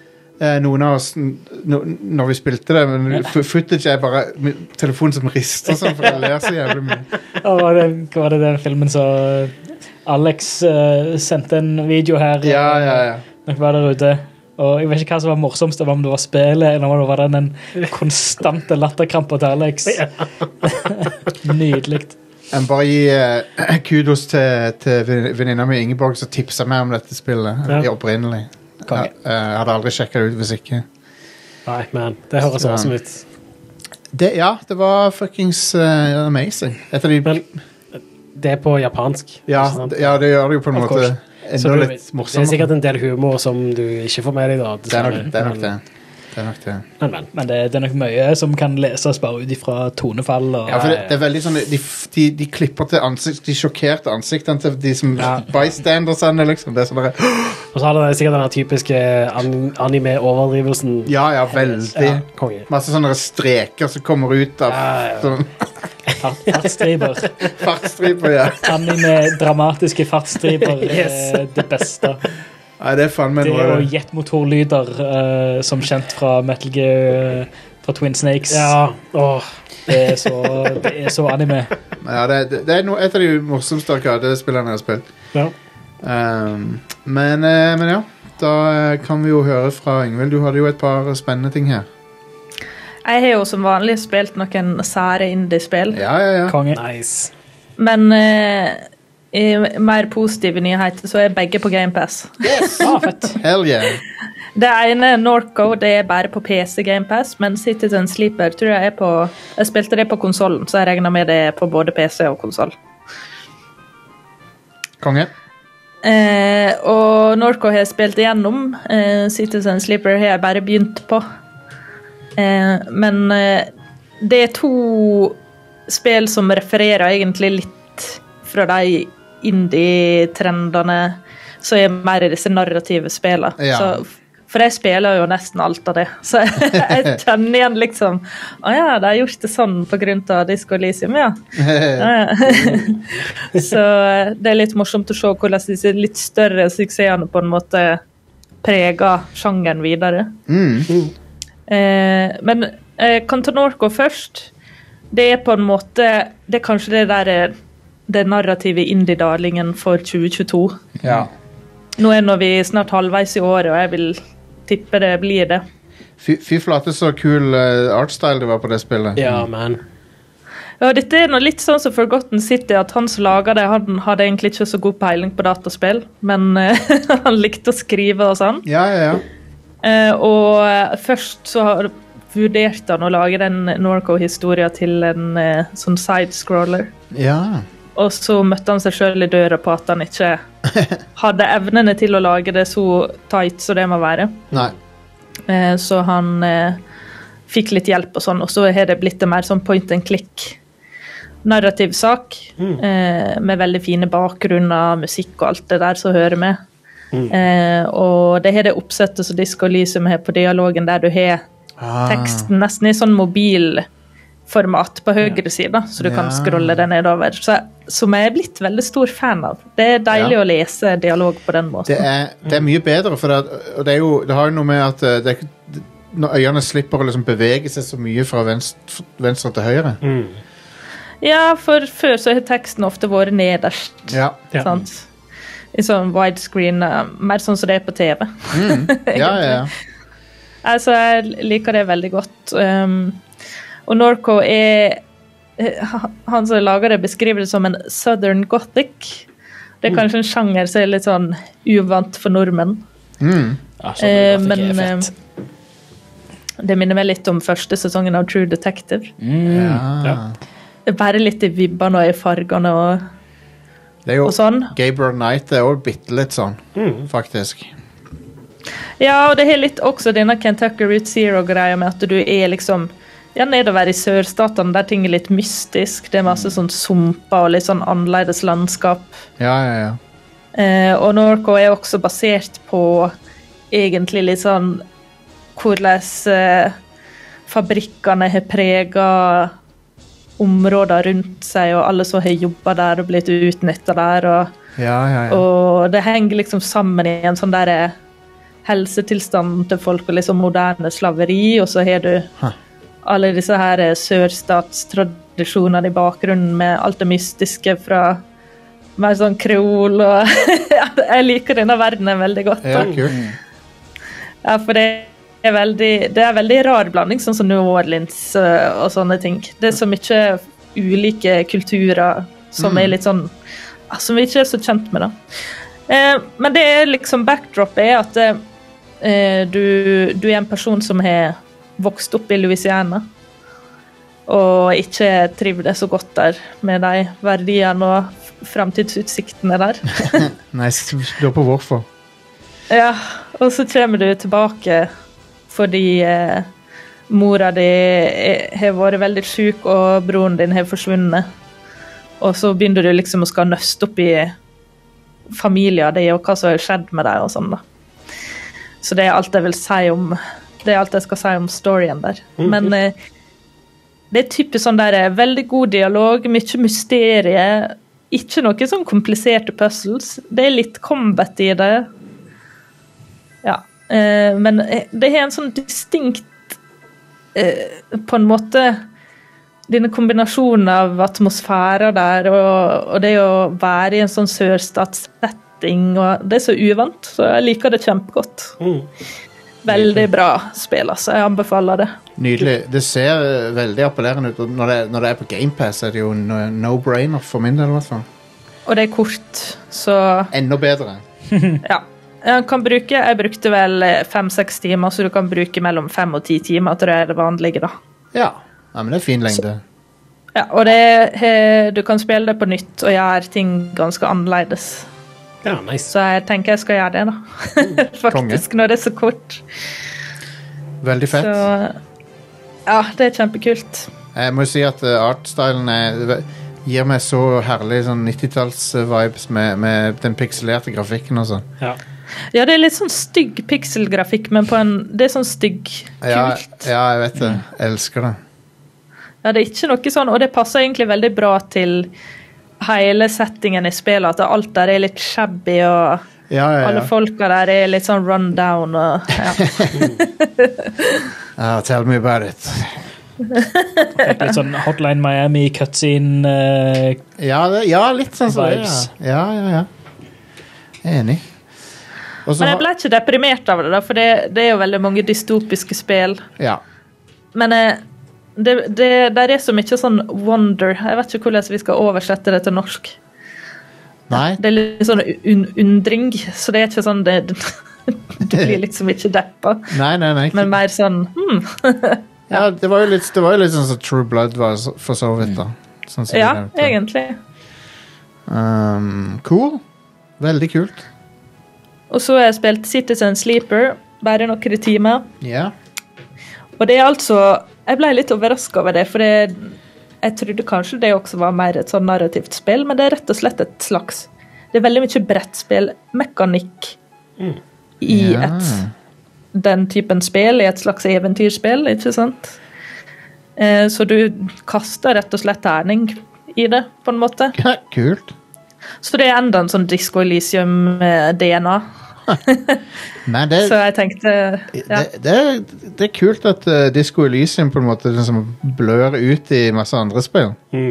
noen av oss når vi spilte det, men footage er bare telefonen som rister sånn, for jeg ler så jævlig mye. Hva var det den filmen så Alex sendte en video her Ja. Når jeg var der ute, og jeg vet ikke hva som var morsomst, om det var spillet eller om det var den konstante latterkrampen til Alex. Nydelig. Jeg bare gi kudos til venninna mi Ingeborg som tipset meg om dette spillet opprinnelig. Jeg hadde aldri sjekket det ut hvis ikke. Nei, men det høres awesome ut. Det var fuckings amazing. Men det på japansk. Ja, det gjør det jo på en måte enda litt morsommere. Det er sikkert en del humor som du ikke får med deg da. Det er nok det. Men det er nok mye som kan leses bare ut ifra tonefall. Ja, for det er veldig sånn, de klipper til de sjokkerte ansiktene til de som bystandersene, liksom. Det er sånn der. Og så har det sikkert den typiske anime-overdrivelsen. Ja, veldig. Masse sånne streker som kommer ut av sånn. Fartstriper. Fartstriper, ja. Anime-dramatiske fartstriper er det beste. Nei, det er faen meg noe. Det er jo jetmotorlyder som kjent fra Metal Gear fra Twin Snakes. Ja, det er så anime. Ja, det er et av de morsomste arkadespillene jeg har spilt. Ja. Men ja, da kan vi jo høre fra Ingvild. Du hadde jo et par spennende ting her. Jeg har jo som vanlig spilt noen sære indie-spill. Ja. Konge. Nice. Men i mer positive nyheter så er begge på Game Pass. Yes! Fett. Hell yeah. Det ene, Norco, det er bare på PC Game Pass, men Citizen Sleeper tror jeg jeg spilte det på konsolen, så jeg regner med det på både PC og konsol. Konge. Og Norco har jeg spilt igjennom. Citizen Sleeper har jeg bare begynt på. Men det er 2 spill som refererer egentlig litt fra de indie-trendene som er mer i disse narrative spillene. Ja. For jeg spiller jo nesten alt av det. Så jeg kjenner igjen liksom de har gjort det sånn på grunn av Disco Elysium, Så det er litt morsomt å se hvordan disse litt større suksessene på en måte preger sjangeren videre. Men kan ta Norco først. Det er på en måte det er kanskje det narrative indie-darlingen for 2022. Ja. Nå er vi snart halvveis i året, og jeg vil tippe det blir det. Fy flate så kul artstyle det var på det spillet. Ja, man. Ja, dette er noe litt sånn som Forgotten City, at han som laget det, han hadde egentlig ikke så god peiling på dataspill, men han likte å skrive og sånn. Ja. Og først så vurderte han å lage den Norco-historien til en sånn side-scroller. Ja. Og så møtte han seg selv i døra på at han ikke hadde evnene til å lage det så tight som det må være. Nei. Så han fikk litt hjelp og sånn, og så har det blitt en mer sånn point and click narrativ sak, med veldig fine bakgrunner, musikk og alt det der som hører med. Og det har det oppsettet som Disco Elysium har på dialogen, der du har teksten nesten i sånn mobilformat på høyre side, så du kan scrolle det nedover. Som jeg er blitt veldig stor fan av. Det er deilig å lese dialog på den måten. Det er mye bedre, for det har jo noe med at når øynene slipper å liksom bevege seg så mye fra venstre til høyre. Ja, for før så har teksten ofte vært nederst. Ja. Sant? I sånn widescreen, mer sånn som det er på TV. Ja. Altså, jeg liker det veldig godt. Og Norco han som lager det, beskriver det som en Southern Gothic. Det er kanskje en sjanger som er litt sånn uvant for nordmenn. Men det minner meg litt om første sesongen av True Detective. Det er bare litt i vibbene og i fargene og sånn. Gabriel Knight er jo bitte litt sånn, faktisk. Ja, og det er litt også denne Kentucky Route Zero-greia med at du er liksom nedover i sørstatene der ting er litt mystisk. Det er masse sånn sumper og litt sånn annerledes landskap. Ja. Og Norco er også basert på egentlig litt sånn hvordan fabrikkene har preget områder rundt seg, og alle som har jobbet der og blitt utnyttet der. Og det henger liksom sammen i en sånn der helsetilstanden til folk og liksom moderne slaveri, og så har du alle disse her sørstatstradisjonene i bakgrunnen med alt det mystiske fra mer sånn kreol, og jeg liker denne verdenen veldig godt. Ja, kult. Ja, for det er veldig rar blanding, sånn som New Orleans og sånne ting. Det er så mye ulike kulturer som er litt sånn, som vi ikke er så kjent med da. Men det er liksom backdrop er at du er en person som har vokst opp i Louisiana og ikke trivdes så godt der med de verdiene og fremtidsutsiktene der. Nice, du lurer på hvorfor. Ja, og så kommer du tilbake fordi mora di har vært veldig syk og broren din har forsvunnet. Og så begynner du liksom å skal nøste opp i familien din og hva som har skjedd med deg og sånn da. Så det er alt jeg vil si om, det er alt jeg skal si om storyen der. Men det er typisk sånn der, veldig god dialog, mye mysterie, ikke noe sånn kompliserte puzzles. Det er litt combat i det. Ja, men det er en sånn distinkt, på en måte, denne kombinasjonen av atmosfærer der, og det å være i en sånn sørstatssetting, og det er så uvant, så jeg liker det kjempegodt. Veldig bra spill, altså. Jeg anbefaler det. Nydelig. Det ser veldig appellerende ut. Når det er på Game Pass, er det jo no-brainer for min del, i hvert fall. Og det er kort, så... Enda bedre. Ja. Jeg brukte vel 5-6 timer, så du kan bruke mellom 5 og 10 timer, tror jeg er det vanlige da. Ja, men det er fin lengde. Ja, og du kan spille det på nytt, og gjøre ting ganske annerledes. Ja, nice. Så jeg tenker jeg skal gjøre det da. Faktisk, når det er så kort. Veldig fett. Så, ja, det er kjempekult. Jeg må si at artstylen gir meg så herlig sånn 90-talls-vibes med den pixelerte grafikken og sånn. Ja. Ja, det er litt sånn stygg pixelgrafikk, men det er sånn stygg kult. Ja, jeg vet det. Jeg elsker det. Ja, det er ikke noe sånn, og det passer egentlig veldig bra til hele settingen i spillet, at alt der er litt shabby, og alle folka der er litt sånn rundown, og tell me about it. Litt sånn Hotline Miami, cutscene ja, litt sånn vibes. Ja. Enig. Men jeg ble ikke deprimert av det da, for det er jo veldig mange dystopiske spill. Ja. Men der er så mye sånn wonder. Jeg vet ikke hvordan vi skal oversette det til norsk. Nei. Det er litt sånn undring, så det er ikke sånn du blir liksom ikke deppa. Nei. Men mer sånn Ja, det var jo litt sånn som True Blood var for så vidt da. Sånn som ja, egentlig. Cool. Veldig kult. Og så har jeg spilt Citizen Sleeper, bare noen timer. Ja. Og det er altså, jeg ble litt overrasket over det, for jeg trodde kanskje det også var mer et sånn narrativt spill, men det er rett og slett et slags, det er veldig mye brettspill-mekanikk i den typen spill, i et slags eventyrspill, ikke sant? Så du kaster rett og slett terning i det, på en måte. Ja, kult. Så det er enda en sånn Disco Elysium-DNA. Så jeg tenkte det er kult at Disco Elysium på en måte liksom blør ut i masse andre spill.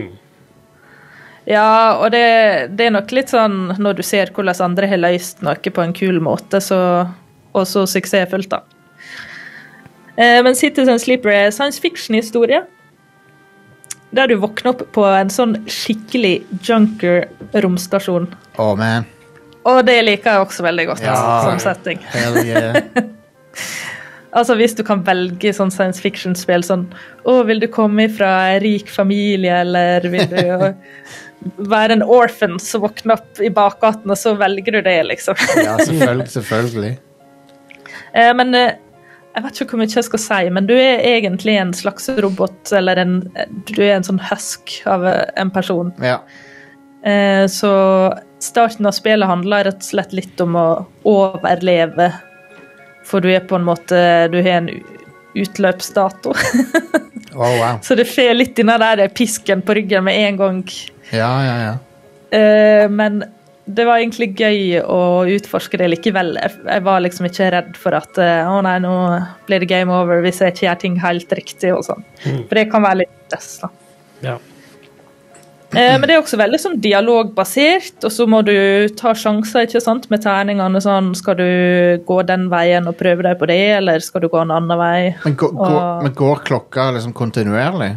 Ja, og det er nok litt sånn når du ser hvordan andre har løst noe på en kul måte, og så suksessfullt da. Men Citizen Sleeper er science fiction-historie, der du våkner opp på en sånn skikkelig junker-romstasjon. Man. Og det liker jeg også veldig godt som setting. Hell yeah. Altså hvis du kan velge sånn science fiction-spill sånn, vil du komme fra en rik familie, eller vil du være en orphan som våkner opp i bakgaten, og så velger du det, liksom. Ja, selvfølgelig. Men jeg vet ikke hvor mye jeg skal si, men du er egentlig en slags robot, eller du er en sånn husk av en person. Ja. Så starten av spillet handler rett og slett litt om å overleve, for du er på en måte, du har en utløpsdato. Wow. Så det fer litt inn der pisken på ryggen med en gang. Ja. Men det var egentlig gøy å utforske det likevel. Jeg var liksom ikke redd for at nei, nå blir det game over hvis jeg ikke gjør ting helt riktig og sånn. For det kan være litt stress da. Ja. Men det er også veldig sånn dialogbasert, og så må du ta sjanser, ikke sant, med terningene sånn, skal du gå den veien og prøve deg på det, eller skal du gå en annen vei? Men går klokka liksom kontinuerlig?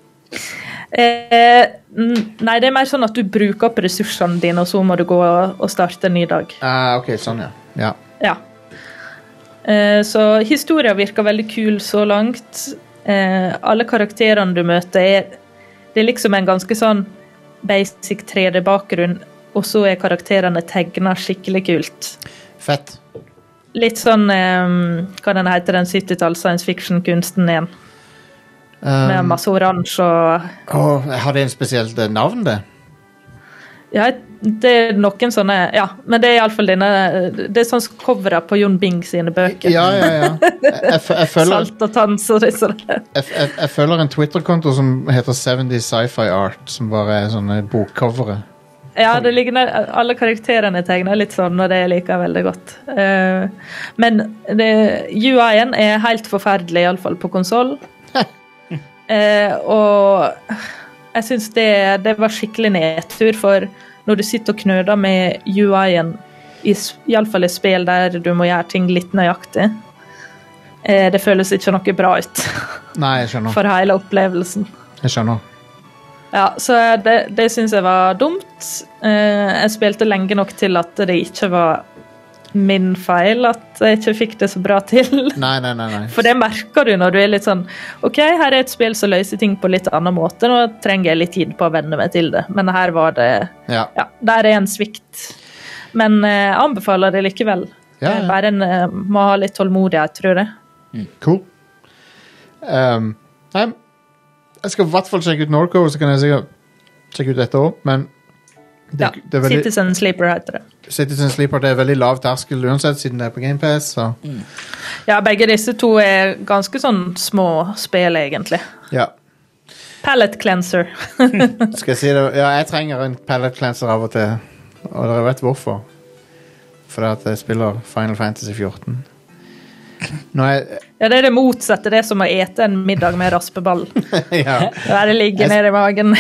Nei, det er mer sånn at du bruker opp ressursene dine, og så må du gå og starte en ny dag. Ok, sånn ja. Så historien virker veldig kul så langt. Alle karakterene du møter det er liksom en ganske sånn basic 3D-bakgrunn, og så er karakterene tegnet skikkelig kult. Fett. Litt sånn, hva den heter, den 70-talls science fiction-kunsten igjen. Med masse oransje og... Har det en spesielt navn, det? Ja, det er noen sånne... Ja, men det er i alle fall denne... Det er sånn coveret på Jon Bing sine bøker. Ja. Jeg følger, Salt og tans og det sånn. Jeg følger en Twitter-konto som heter 70 Sci-Fi Art, som bare er sånne bokcoveret. Ja, det ligger alle karakterene tegner litt sånn, og det liker jeg veldig godt. Men UI-en er helt forferdelig, i alle fall på konsol. Og jeg synes det var skikkelig nedtur, for når du sitter og knøder med UI-en, i alle fall i spill der du må gjøre ting litt nøyaktig, det føles ikke noe bra ut. Nei, jeg skjønner. For hele opplevelsen. Jeg skjønner. Ja, så det synes jeg var dumt. Jeg spilte lenge nok til at det ikke var min feil at jeg ikke fikk det så bra til. Nei. For det merker du når du er litt sånn, ok, her er et spill som løser ting på litt annen måte, nå trenger jeg litt tid på å venne meg til det. Men her var det, ja der er en svikt. Men jeg anbefaler det likevel. Ja. Bare en må ha litt tålmodighet, tror jeg. Cool. Nei, jeg skal i hvert fall sjekke ut Norco, så kan jeg sikkert sjekke ut dette også, men det er veldig, Citizen Sleeper heter det. Citizen Sleeper, det er veldig lav terskel uansett, siden det er på Game Pass. Så. Ja, begge disse to er ganske sånn små spill, egentlig. Ja. Palette cleanser. Skal jeg si det? Ja, jeg trenger en palette cleanser av og til, og dere vet hvorfor. Fordi at jeg spiller Final Fantasy 14. Ja, det er det motsatte, det er som å ete en middag med raspeball. Ja. Der det ligger nede i magen.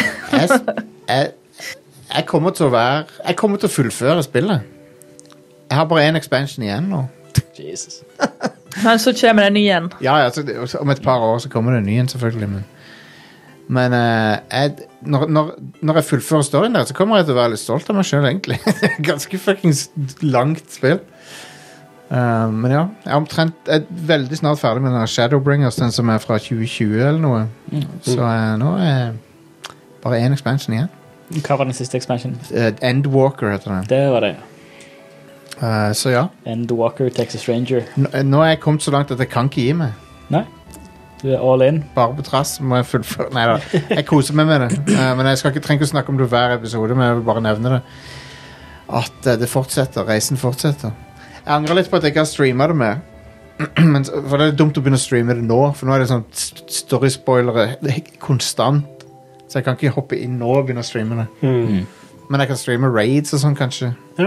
Jeg kommer til å fullføre spillet. Jeg har bare en expansion igjen nå. Jesus. Men så kommer det en ny igjen. Ja, altså, om et par år så kommer det en ny igjen, selvfølgelig. Men når jeg fullfører storyen der, så kommer jeg til å være litt stolt av meg selv, egentlig. Ganske fucking langt spill. Men ja, jeg er veldig snart ferdig med den Shadowbringers, den som er fra 2020 eller noe. Så nå er bare en expansion igjen. Hva var den siste expansion? Endwalker heter den. Det var det, så ja. Endwalker, Texas Ranger. Nå er jeg kommet så langt at jeg kan ikke gi meg. Nei, du er all in. Bare på trass må jeg fullføre. Neida, jeg koser meg med det. Men jeg trenger ikke snakke om det hver episode, men jeg vil bare nevne det. At det fortsetter, reisen fortsetter. Jeg angrer litt på at jeg ikke har streamet det med. For det er dumt å begynne å streame det nå, for nå er det sånn story-spoilere konstant. Så jeg kan ikke hoppe inn nå og begynne å streame det. Men jeg kan streame raids og sånn, kanskje. Ja.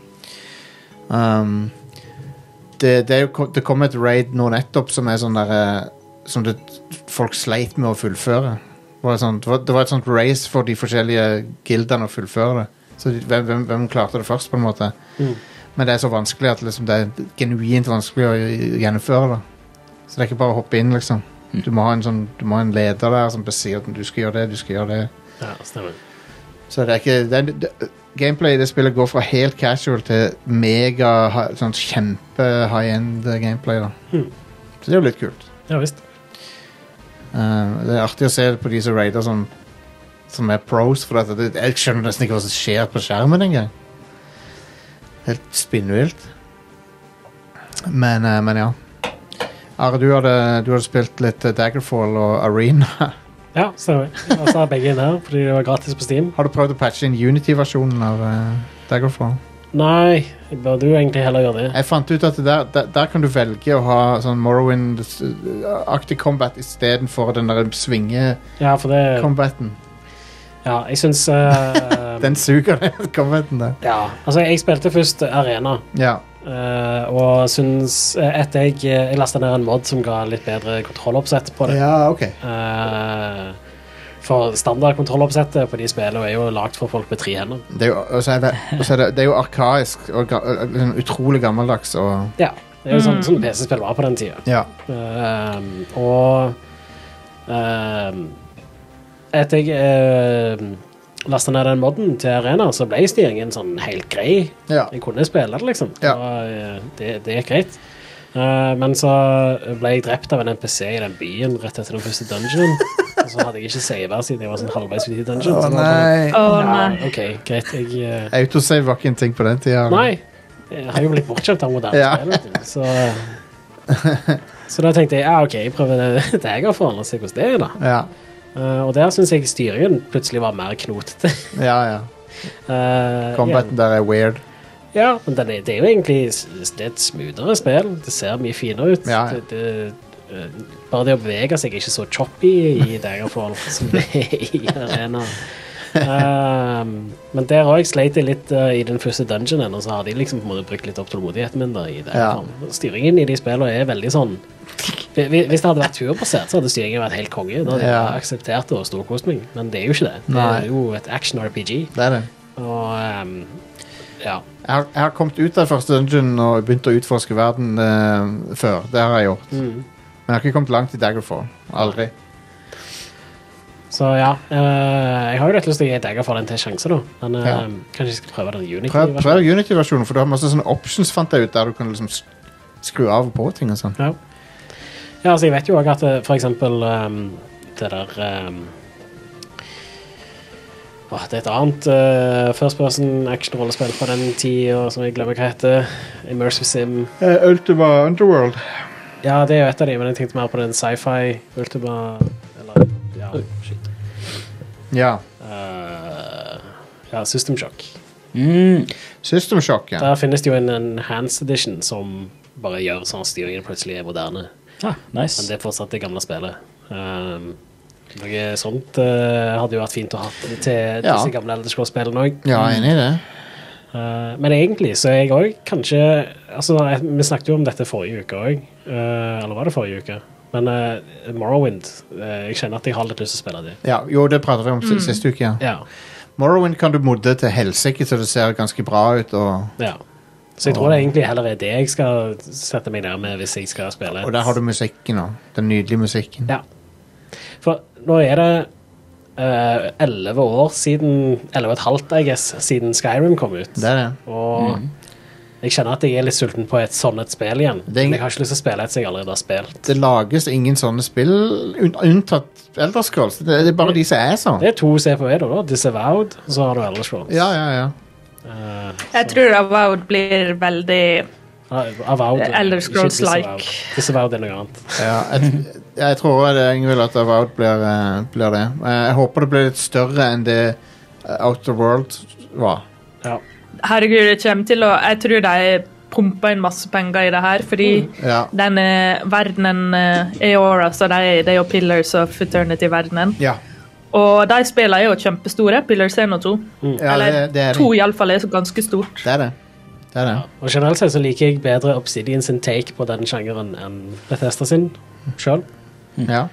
Det kom et raid nå nettopp som er sånn der som folk sleit med å fullføre. Det var et sånt race for de forskjellige gildene å fullføre det. Så hvem klarte det først, på en måte. Men det er så vanskelig at liksom, det er genuint vanskelig å gjennomføre det. Så det er ikke bare å hoppe inn, liksom. Du må ha en leder der som sier at du skal gjøre det. Ja, stemmer. Så det er ikke gameplay i det spillet går fra helt casual til mega sånn kjempe high-end gameplay da. Så det er jo litt kult. Ja, visst. Det er artig å se på disse raider som er pros, for jeg skjønner nesten ikke hva som skjer på skjermen en gang. Helt spinnvilt. Men ja. Are, du hadde spilt litt Daggerfall og Arena. Ja, stemmer. Og så har begge inn her, fordi det var gratis på Steam. Har du prøvd å patche inn Unity-versjonen av Daggerfall? Nei, jeg burde jo egentlig heller gjøre det. Jeg fant ut at der kan du velge å ha sånn Morrowind-aktig combat i stedet for den der svinge-combaten. Ja, jeg synes Den suger den combaten der. Ja, altså jeg spilte først Arena. Ja. Og synes etter jeg lastet ned en mod som ga litt bedre kontrolloppsett på det. Ja, ok. For standard kontrolloppsettet på de spillene er jo lagt for folk med 3 hender. Det er jo arkaisk og utrolig gammeldags. Og... Ja, det er jo sånn PC-spill var på den tiden. Ja. Etter jeg lastet ned den modden til Arena, så ble styringen sånn helt grei. Ja. Jeg kunne spille det, liksom. Ja. Det gikk greit. Men så ble jeg drept av en NPC i den byen rett etter den første dungeonen. Og så hadde jeg ikke savet siden jeg var sånn halvveis ut i dungeon. Nei. Ok, greit. Autosave var ikke en ting på den tiden. Nei, jeg har jo blitt bortkjøpt av moderne spill. Så da tenkte jeg, ok, jeg prøver det jeg for å se hvordan det er da. Ja. Og der synes jeg styringen plutselig var mer knotete. Ja. Combaten der er weird. Ja, men det er jo egentlig et smoothere spill. Det ser mye finere ut. Ja. Bare det å bevege seg er ikke så choppy i Daggerfall som det er i Arena. Men der har jeg sleit litt i den første dungeonen, og så har de liksom på en måte brukt litt opp tålmodigheten min da i Daggerfall. Styringen i de spillene er veldig sånn. Hvis det hadde vært turbasert, så hadde styringen vært helt konge. Da hadde jeg akseptert det og storkost meg. Men det er jo ikke det. Det er jo et action-RPG. Det er det. Og ja. Jeg har kommet ut av første dungeon og begynt å utforske verden før. Det har jeg gjort. Men jeg har ikke kommet langt i Daggerfall. Aldri. Så ja, jeg har jo rett og slett å gi Daggerfall en til sjanse da. Men kanskje jeg skal prøve den Unity-versjonen. Prøv Unity-versjonen, for du har masse sånne options fant jeg ut der du kan liksom skru av og på ting og sånn. Ja, altså jeg vet jo også at for eksempel det der det er et annet first person action-rollespill på den tiden som jeg glemmer hva heter. Immersive Sim. Ultima Underworld. Ja, det er jo et av de, men jeg tenkte mer på den sci-fi Ultima, eller shit. Ja. System Shock. System Shock, ja. Der finnes det jo en enhanced edition som bare gjør sånn at styringen plutselig er moderne. Nice. Men det er fortsatt det gamle spillet. Noe sånt hadde jo vært fint å ha til disse gamle Elder Scrolls-spillene også. Ja, enig i det. Men egentlig så er jeg også kanskje, altså vi snakket jo om dette forrige uke også, eller var det forrige uke? Men Morrowind, jeg kjenner at jeg har litt lyst til å spille det. Ja, jo, det pratet vi om siste uke, ja. Morrowind kan du modde til helsike så det ser ganske bra ut. Ja. Så jeg tror det egentlig heller er det jeg skal sette meg ned med hvis jeg skal spille. Og der har du musikken nå, den nydelige musikken. Ja. For nå er det 11 år siden, 11,5 I guess, siden Skyrim kom ut. Det er det. Og jeg kjenner at jeg er litt sulten på et sånt et spill igjen. Men jeg har ikke lyst til å spille et som jeg allerede har spilt. Det lages ingen sånne spill, unntatt Elder Scrolls. Det er bare de som er sånn. Det er 2 CPE da, Disavowed, og så har du Elder Scrolls. Ja. Jeg tror Avowed blir veldig Elder Scrolls-like. Disavowed er noe annet. Ja, jeg tror jeg vil at Avowed blir det. Jeg håper det blir litt større enn det Outer World var. Ja. Herregud, det kommer til å... Jeg tror de pumper inn masse penger i det her, fordi denne verdenen Eora, så det er jo Pillars of Eternity-verdenen. Ja. Og de spiller jo kjempestore, Pillars 1 og 2. Ja, eller det 2 i alle fall er så ganske stort. Det er det. Ja, og generelt sett så liker jeg bedre Obsidian sin take på den sjangeren enn Bethesda sin selv. Ja.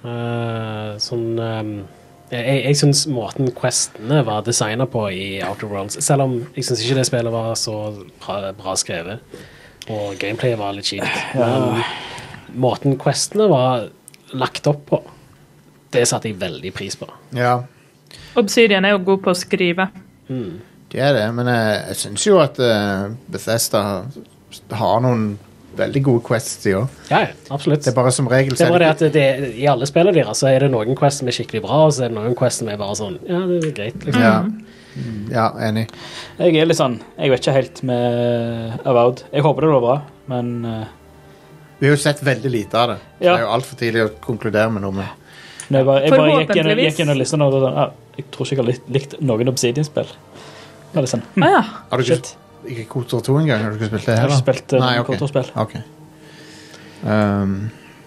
Jeg synes måten questene var designet på i Outer Worlds, selv om jeg synes ikke det spillet var så bra skrevet, og gameplayet var litt kjipt. Men måten questene var lagt opp på, det satte jeg veldig pris på. Ja. Obsidian er jo god på å skrive. Det er det, men jeg synes jo at Bethesda har noen veldig gode quests i år. Ja, absolutt. Det er bare som regel... Det er bare det at i alle spillene deres så er det noen quests som er skikkelig bra, og så er det noen quests som er bare sånn, ja, det er greit. Liksom. Ja, enig. Jeg er litt sånn, jeg vet ikke helt med Avowed. Jeg håper det var bra, men... Vi har jo sett veldig lite av det. Så det er jo alt for tidlig å konkludere med noe med. Jeg bare gikk inn og liste noe, og jeg tror ikke jeg har likt noen Obsidian-spill. Ja, det er sånn. Har du ikke KOTOR 2 en gang? Har du ikke spilt det her? Jeg har ikke spilt KOTOR-spill. Ok.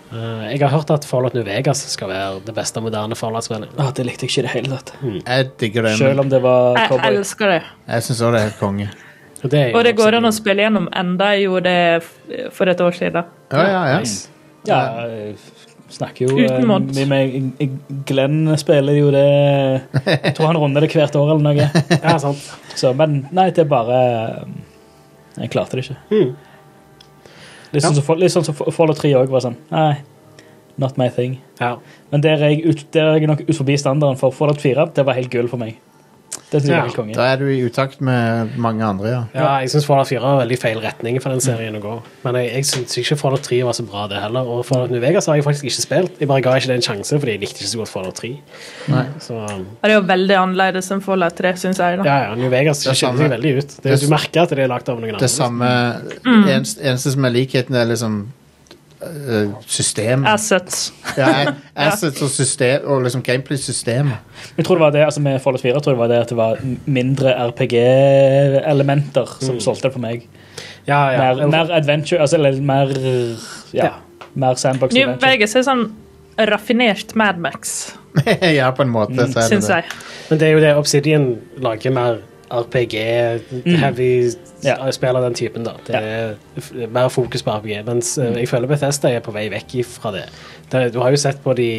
Jeg har hørt at Fallout New Vegas skal være det beste moderne Fallout-spillet. Det likte jeg ikke det hele tatt. Jeg digger det. Selv om det var Jeg elsker det. Jeg synes også det er helt konge. Og det går an å spille gjennom enda jeg gjorde det for et år siden. Ja. Nice. Ja, jeg snakker jo Uten mods. Glenn spiller jo det. Jeg tror han runder det hvert år eller noe. Ja, sant. Så, men nei, det er bare jeg klarte det ikke. Litt sånn som Fallout 3 også var sånn. Nei, not my thing. Ja. Men der er jeg nok ut forbi standarden for Fallout 4. Det var helt gull for meg. Det synes jeg var helt konge. Da er du i utakt med mange andre, Ja, jeg synes Fallout 4 var veldig feil retning for den serien å gå. Men jeg synes ikke Fallout 3 var så bra det heller. Og Fallout New Vegas har jeg faktisk ikke spilt. Jeg bare ga ikke det en sjanse, fordi jeg likte ikke så godt Fallout 3. Nei. Så, Det er jo veldig annerledes enn Fallout 3, synes jeg. Da. ja, New Vegas skiller seg veldig ut. Du merker at det er lagt av noen andre. Det samme eneste som er likheten er liksom system. Assets. Ja, assets og system og liksom gameplay-system. Jeg tror det var det, altså med Fallout 4 tror jeg var det at det var mindre RPG-elementer som solgte det for meg. Mer adventure, altså eller mer mer sandbox New adventure. Vegas er sånn raffinert Mad Max, Ja, på en måte så er det synes det. jeg. Men det er jo det Obsidian lager mer RPG-heavy spiller den typen da. Det er mer fokus på RPG, mens jeg føler Bethesda er på vei vekk fra det. Du har jo sett på de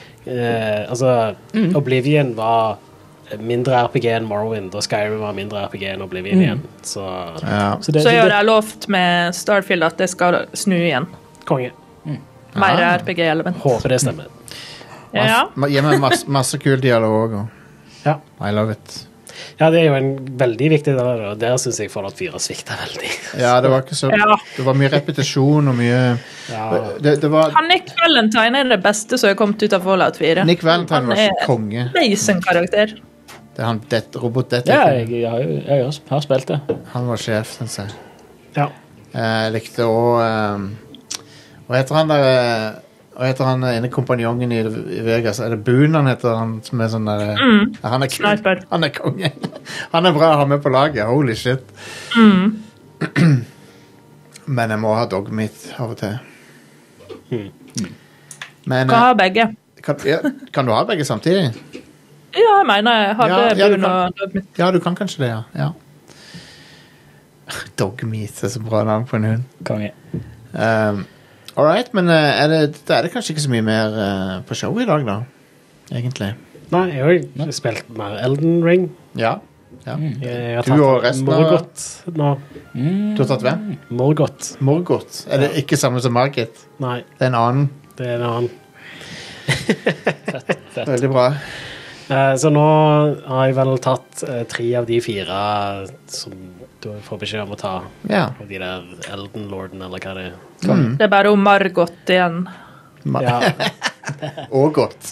Oblivion var mindre RPG enn Morrowind, og Skyrim var mindre RPG enn Oblivion igjen. Så Så gjør jeg lovt med Starfield at det skal snu igjen. konge. Mer RPG-element. Håper det stemmer. Ja. Gi meg masse kul dialog og Ja. I love it. Ja, det er jo en veldig viktig del, og der synes jeg Fallout 4 sviktet veldig. Ja, det var ikke så Det var mye repetisjon og mye det var Han Nick Valentine er det beste som har kommet ut av Fallout 4. Nick Valentine var så konge. Amazing karakter. Det er han Robot Ja, Detective. jeg har spilt det. Han var sjef, synes jeg. Ja. Jeg likte også hva heter han ene kompanjongen i Vegas? Er det Boone han heter? Han som er sånn der han er kul. Sniper. Han er konge. Han er bra å ha med på laget. Holy shit. Men jeg må ha Dogmeat av og til. Men Kan ha begge. kan du ha begge samtidig? Ja, jeg mener jeg hadde Ja, du Boone og Dogmeat. Ja, du kan kanskje det, ja. Dogmeat er så bra navn på en hund. Konge. Alright, men er det kanskje ikke så mye mer på show i dag da, egentlig? Nei, jeg har jo spilt mer Elden Ring. Ja. Jeg har Du og tatt resten av- Morgoth nå. Du har tatt hvem? Morgoth. Er det ikke samme som Margit? Nei, Det er en annen. det er en annen. Veldig bra. Så nå har jeg vel tatt 3 av de 4 som du får beskjed om å ta. Ja. Av de der Elden Lorden, eller hva det er. Det er bare Margot igjen. Ja, Og godt.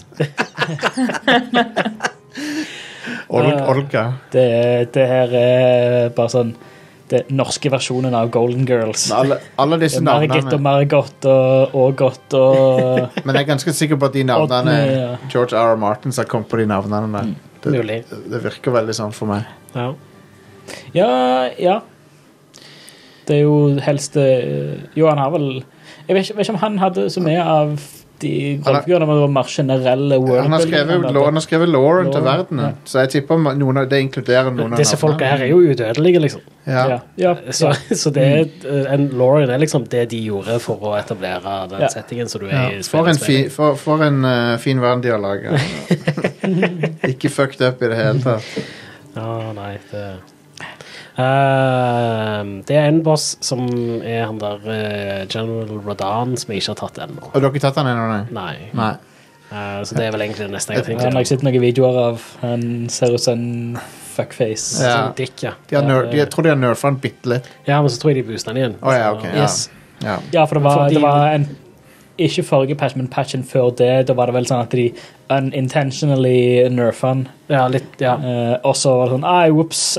Olga. Det her er bare sånn det norske versjonen av Golden Girls. Alle disse Margit og navnene. Margot og Godt og Men jeg er ganske sikker på at de navnene Oddny, ja. George R. Martin som har kommet på de navnene der. mulig. Det virker veldig sånn for meg. Ja. Ja. Det er jo helst Jo, han har vel Jeg vet ikke om han hadde så mye av de rollefigurene, men det var mer generelle Han har skrevet Lauren til verden, så jeg tipper noen av det inkluderer noen av Disse folka her er jo udødelige, liksom. Ja. Så det er en Lauren er liksom det de gjorde for å etablere den settingen som du er i. For en fin verden de har laget. Ikke fucked up i det hele tatt. Ja, nei, det er en boss som er han der General Radahn som jeg ikke har tatt ennå. Og du har ikke tatt han ennå? Nei. Så det er vel egentlig det neste jeg Han tenker. har ikke sett noen videoer av. Han ser ut som en fuckface. Ja. Sånn dick, ja. Jeg tror de har nerfet han bitte litt. Ja, men så tror jeg de booster den igjen. Ja, ok. Yes. Ja. Ja, for det var en ikke forrige patch, men patchen før det. Da var det vel sånn at de unintentionally nerfa han. Ja, litt, ja. Og så var det sånn whoops.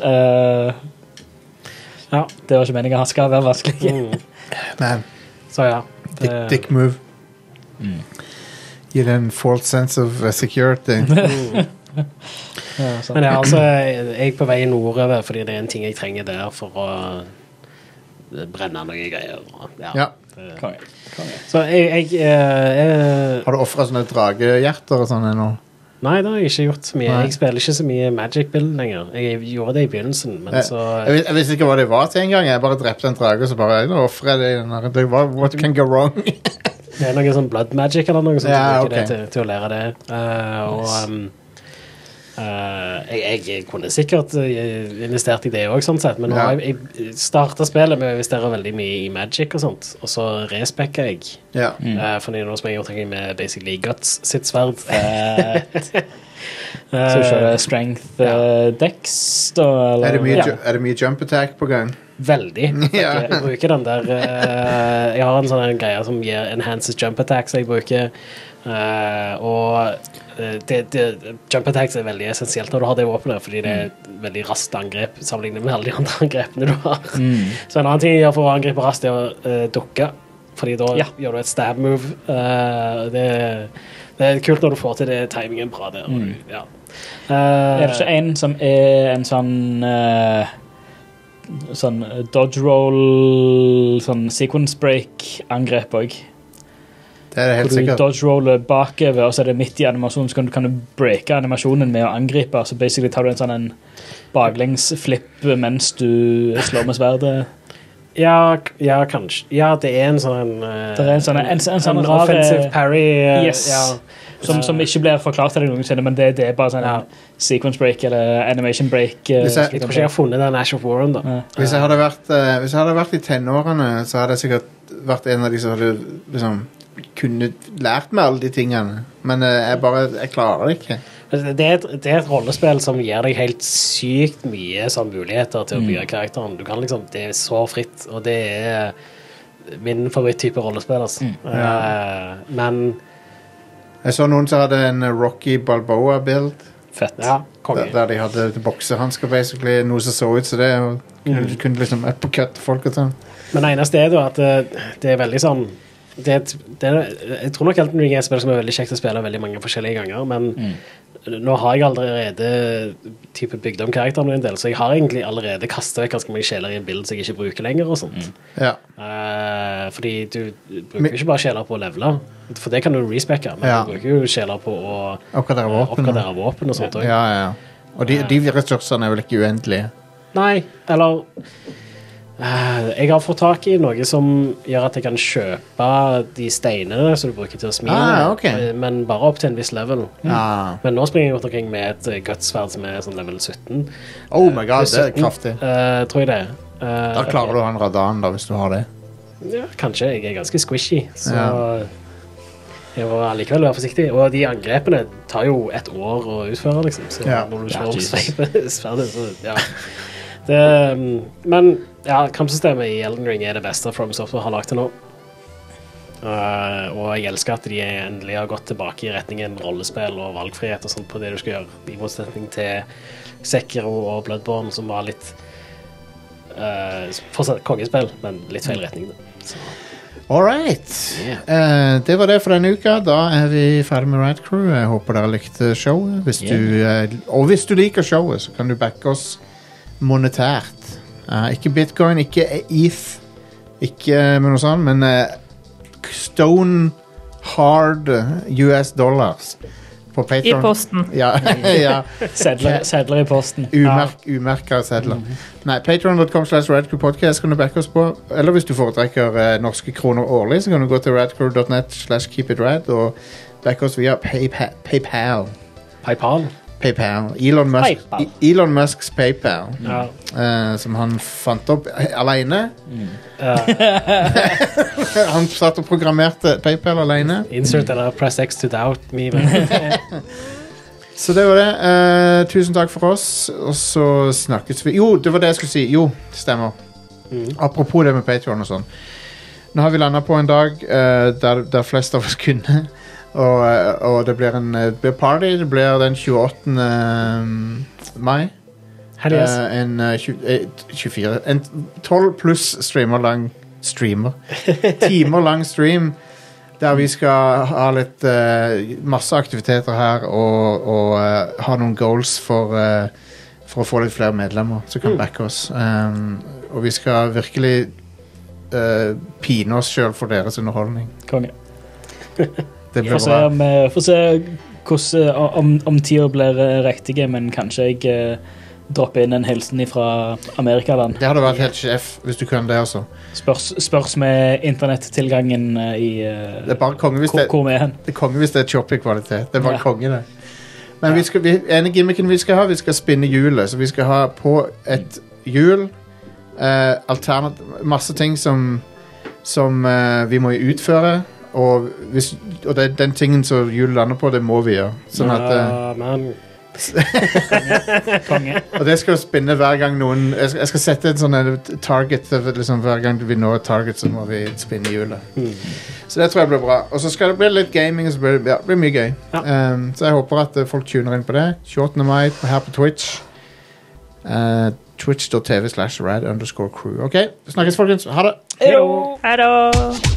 Ja, det var ikke meningen han skal være vanskelig. Man, Så ja. dick move. Gi det en false sense of security. Men ja, altså, jeg er på vei nordover fordi det er en ting jeg trenger der for å brenne noen greier. Ja. Så jeg Har du offret sånne dragehjerter og sånn ennå? Nei, det har jeg ikke gjort så mye. Nei. Jeg spiller ikke så mye Magic Build lenger. Jeg gjorde det i begynnelsen, men så... Jeg visste ikke hva det var til en gang. Jeg bare drepte en drage, så bare, nå offrer jeg det. What can go wrong? Det er noe sånn Blood Magic eller noe sånt, Ja, så bruker ok. det til å lære det. Jeg kunne sikkert investert i det også, sånn sett, men nå Ja. har jeg startet spillet med å investere veldig mye i Magic og sånt, og så respekker jeg. Ja. Fordi nå som jeg har gjort noe med basically Guts sitt sverd. Så kjører Strength Dex, da? Eller? Er det mye jump attack på gang? Veldig. Ja. Jeg bruker den der jeg har en sånn greie som gir enhances jump attacks jeg bruker, og jump attacks er veldig essensielt når du har det våpenet, fordi det er et veldig raskt angrep sammenlignet med alle de andre angrepene du har. Så en annen ting jeg gjør for å angripe raskt er å dukke, fordi da gjør du et stab move. Det er kult når du får til det, timingen bra der. Er det ikke en som er en sånn dodge roll, sånn sequence break angrep også? Det er det helt Hvor du sikkert. dodge roller bakover, og så er det midt i animasjonen, så kan du breake animasjonen med å angripe, så basically tar du en sånn baklengs flip mens du slår med sverdet. Ja, kanskje. Ja, det er en sånn Det er en sånn rar offensive parry. Yes. Som ikke blir forklart til deg noensinne, men det er bare sånn sequence break eller animation break. Jeg tror ikke jeg har funnet den Ash of Warren, da. Hvis jeg hadde vært i tenårene, så hadde jeg sikkert vært en av de som hadde liksom kunne lært meg alle de tingene. Men jeg klarer det ikke. Det er et rollespill som gir deg helt sykt mye sånn muligheter til å bygge karakteren. Du kan liksom, det er så fritt, og det er min favoritttype rollespill, altså. Men Jeg så noen som hadde en Rocky Balboa-build. Fett. ja, konge. Der de hadde boksehansker, basically. Noe som så ut som det. Og kunne liksom uppercut folk og sånn. Men det eneste er jo at det er veldig sånn jeg tror nok Elden Ring er et spill som er veldig kjekt å spille veldig mange forskjellige ganger, men nå har jeg allerede type bygd om karakteren en del, så jeg har egentlig allerede kastet vekk ganske mange sjeler i en bild som jeg ikke bruker lenger og sånt. Ja. Fordi du bruker ikke bare sjeler på å levele, for det kan du respekke, men du bruker jo sjeler på å oppgradere våpen og sånt også. Ja. Og de ressursene er vel ikke uendelige? Nei, eller jeg har fått tak i noe som gjør at jeg kan kjøpe de steinene som du bruker til å smide, okay. Men bare opp til en viss level. Ja. Men nå springer jeg rundt omkring med et gutsverd som er sånn level 17. Oh my god, det er kraftig. Tror jeg det. Da klarer du å ha en radan da, hvis du har det. Ja, kanskje. Jeg er ganske squishy, så jeg må likevel være forsiktig. Og de angrepene tar jo et år å utføre, liksom. Så når du slår opp sverdet, så men kampsystemet i Elden Ring er det beste From Software har lagt til nå. Og jeg elsker at de endelig har gått tilbake i retningen rollespill og valgfrihet og sånt på det du skal gjøre, i motsetning til Sekiro og Bloodborne, som var litt fortsatt kongespill, men litt feil retning. Alright. Det var det for denne uka. Da er vi ferdig med Rad Crew. Jeg håper dere likte showet. Og hvis du liker showet, så kan du backe oss monetært. Ikke Bitcoin, ikke ETH, ikke med noe sånt, men stone hard US dollars på Patreon. I posten. Ja. Sedler i posten. Umerket sedler. Nei, patreon.com/radcrewpodcast kan du backe oss på. Eller hvis du foretrekker norske kroner årlig, så kan du gå til radcrew.net/keepitrad og backe oss via PayPal. Elon Musks PayPal, som han fant opp alene. Han satt og programmerte PayPal alene. Insert eller press X to doubt me. Så det var det. Tusen takk for oss. Og så snakkes vi. Jo, det var det jeg skulle si. Jo, det stemmer. Apropos det med Patreon og sånn. Nå har vi landet på en dag der flest av oss kunne. Og det blir party. Det blir den 28. mai. En 24. En 12 pluss timer lang stream der vi skal ha litt masse aktiviteter her og ha noen goals for å få litt flere medlemmer som kan backe oss. Og vi skal virkelig pine oss selv for deres underholdning. Konge. Det blir bra. Får se hvordan om tida blir riktige, men kanskje jeg dropper inn en hilsen fra Amerikaland. Det hadde vært helt sjef hvis du kunne det også. Spørs med internettilgangen i det er bare konge hvis hvor vi er hen. Det er konge hvis det er choppy kvalitet. Det er bare konge det. Men en gimmicken vi skal ha, vi skal spinne hjulet, så vi skal ha på et hjul masse ting som vi må utføre, og den tingen som hjulet lander på, det må vi gjøre. Sånn at Konge. Og det skal spinne hver gang noen jeg skal sette en sånn target liksom, hver gang vi når et target så må vi spinne hjulet så det tror jeg blir bra og så skal det bli litt gaming og så blir det blir mye gøy så jeg håper at folk tuner inn på det 28. mai her på Twitch twitch.tv/rad_crew ok, snakkes folkens, ha det Hei da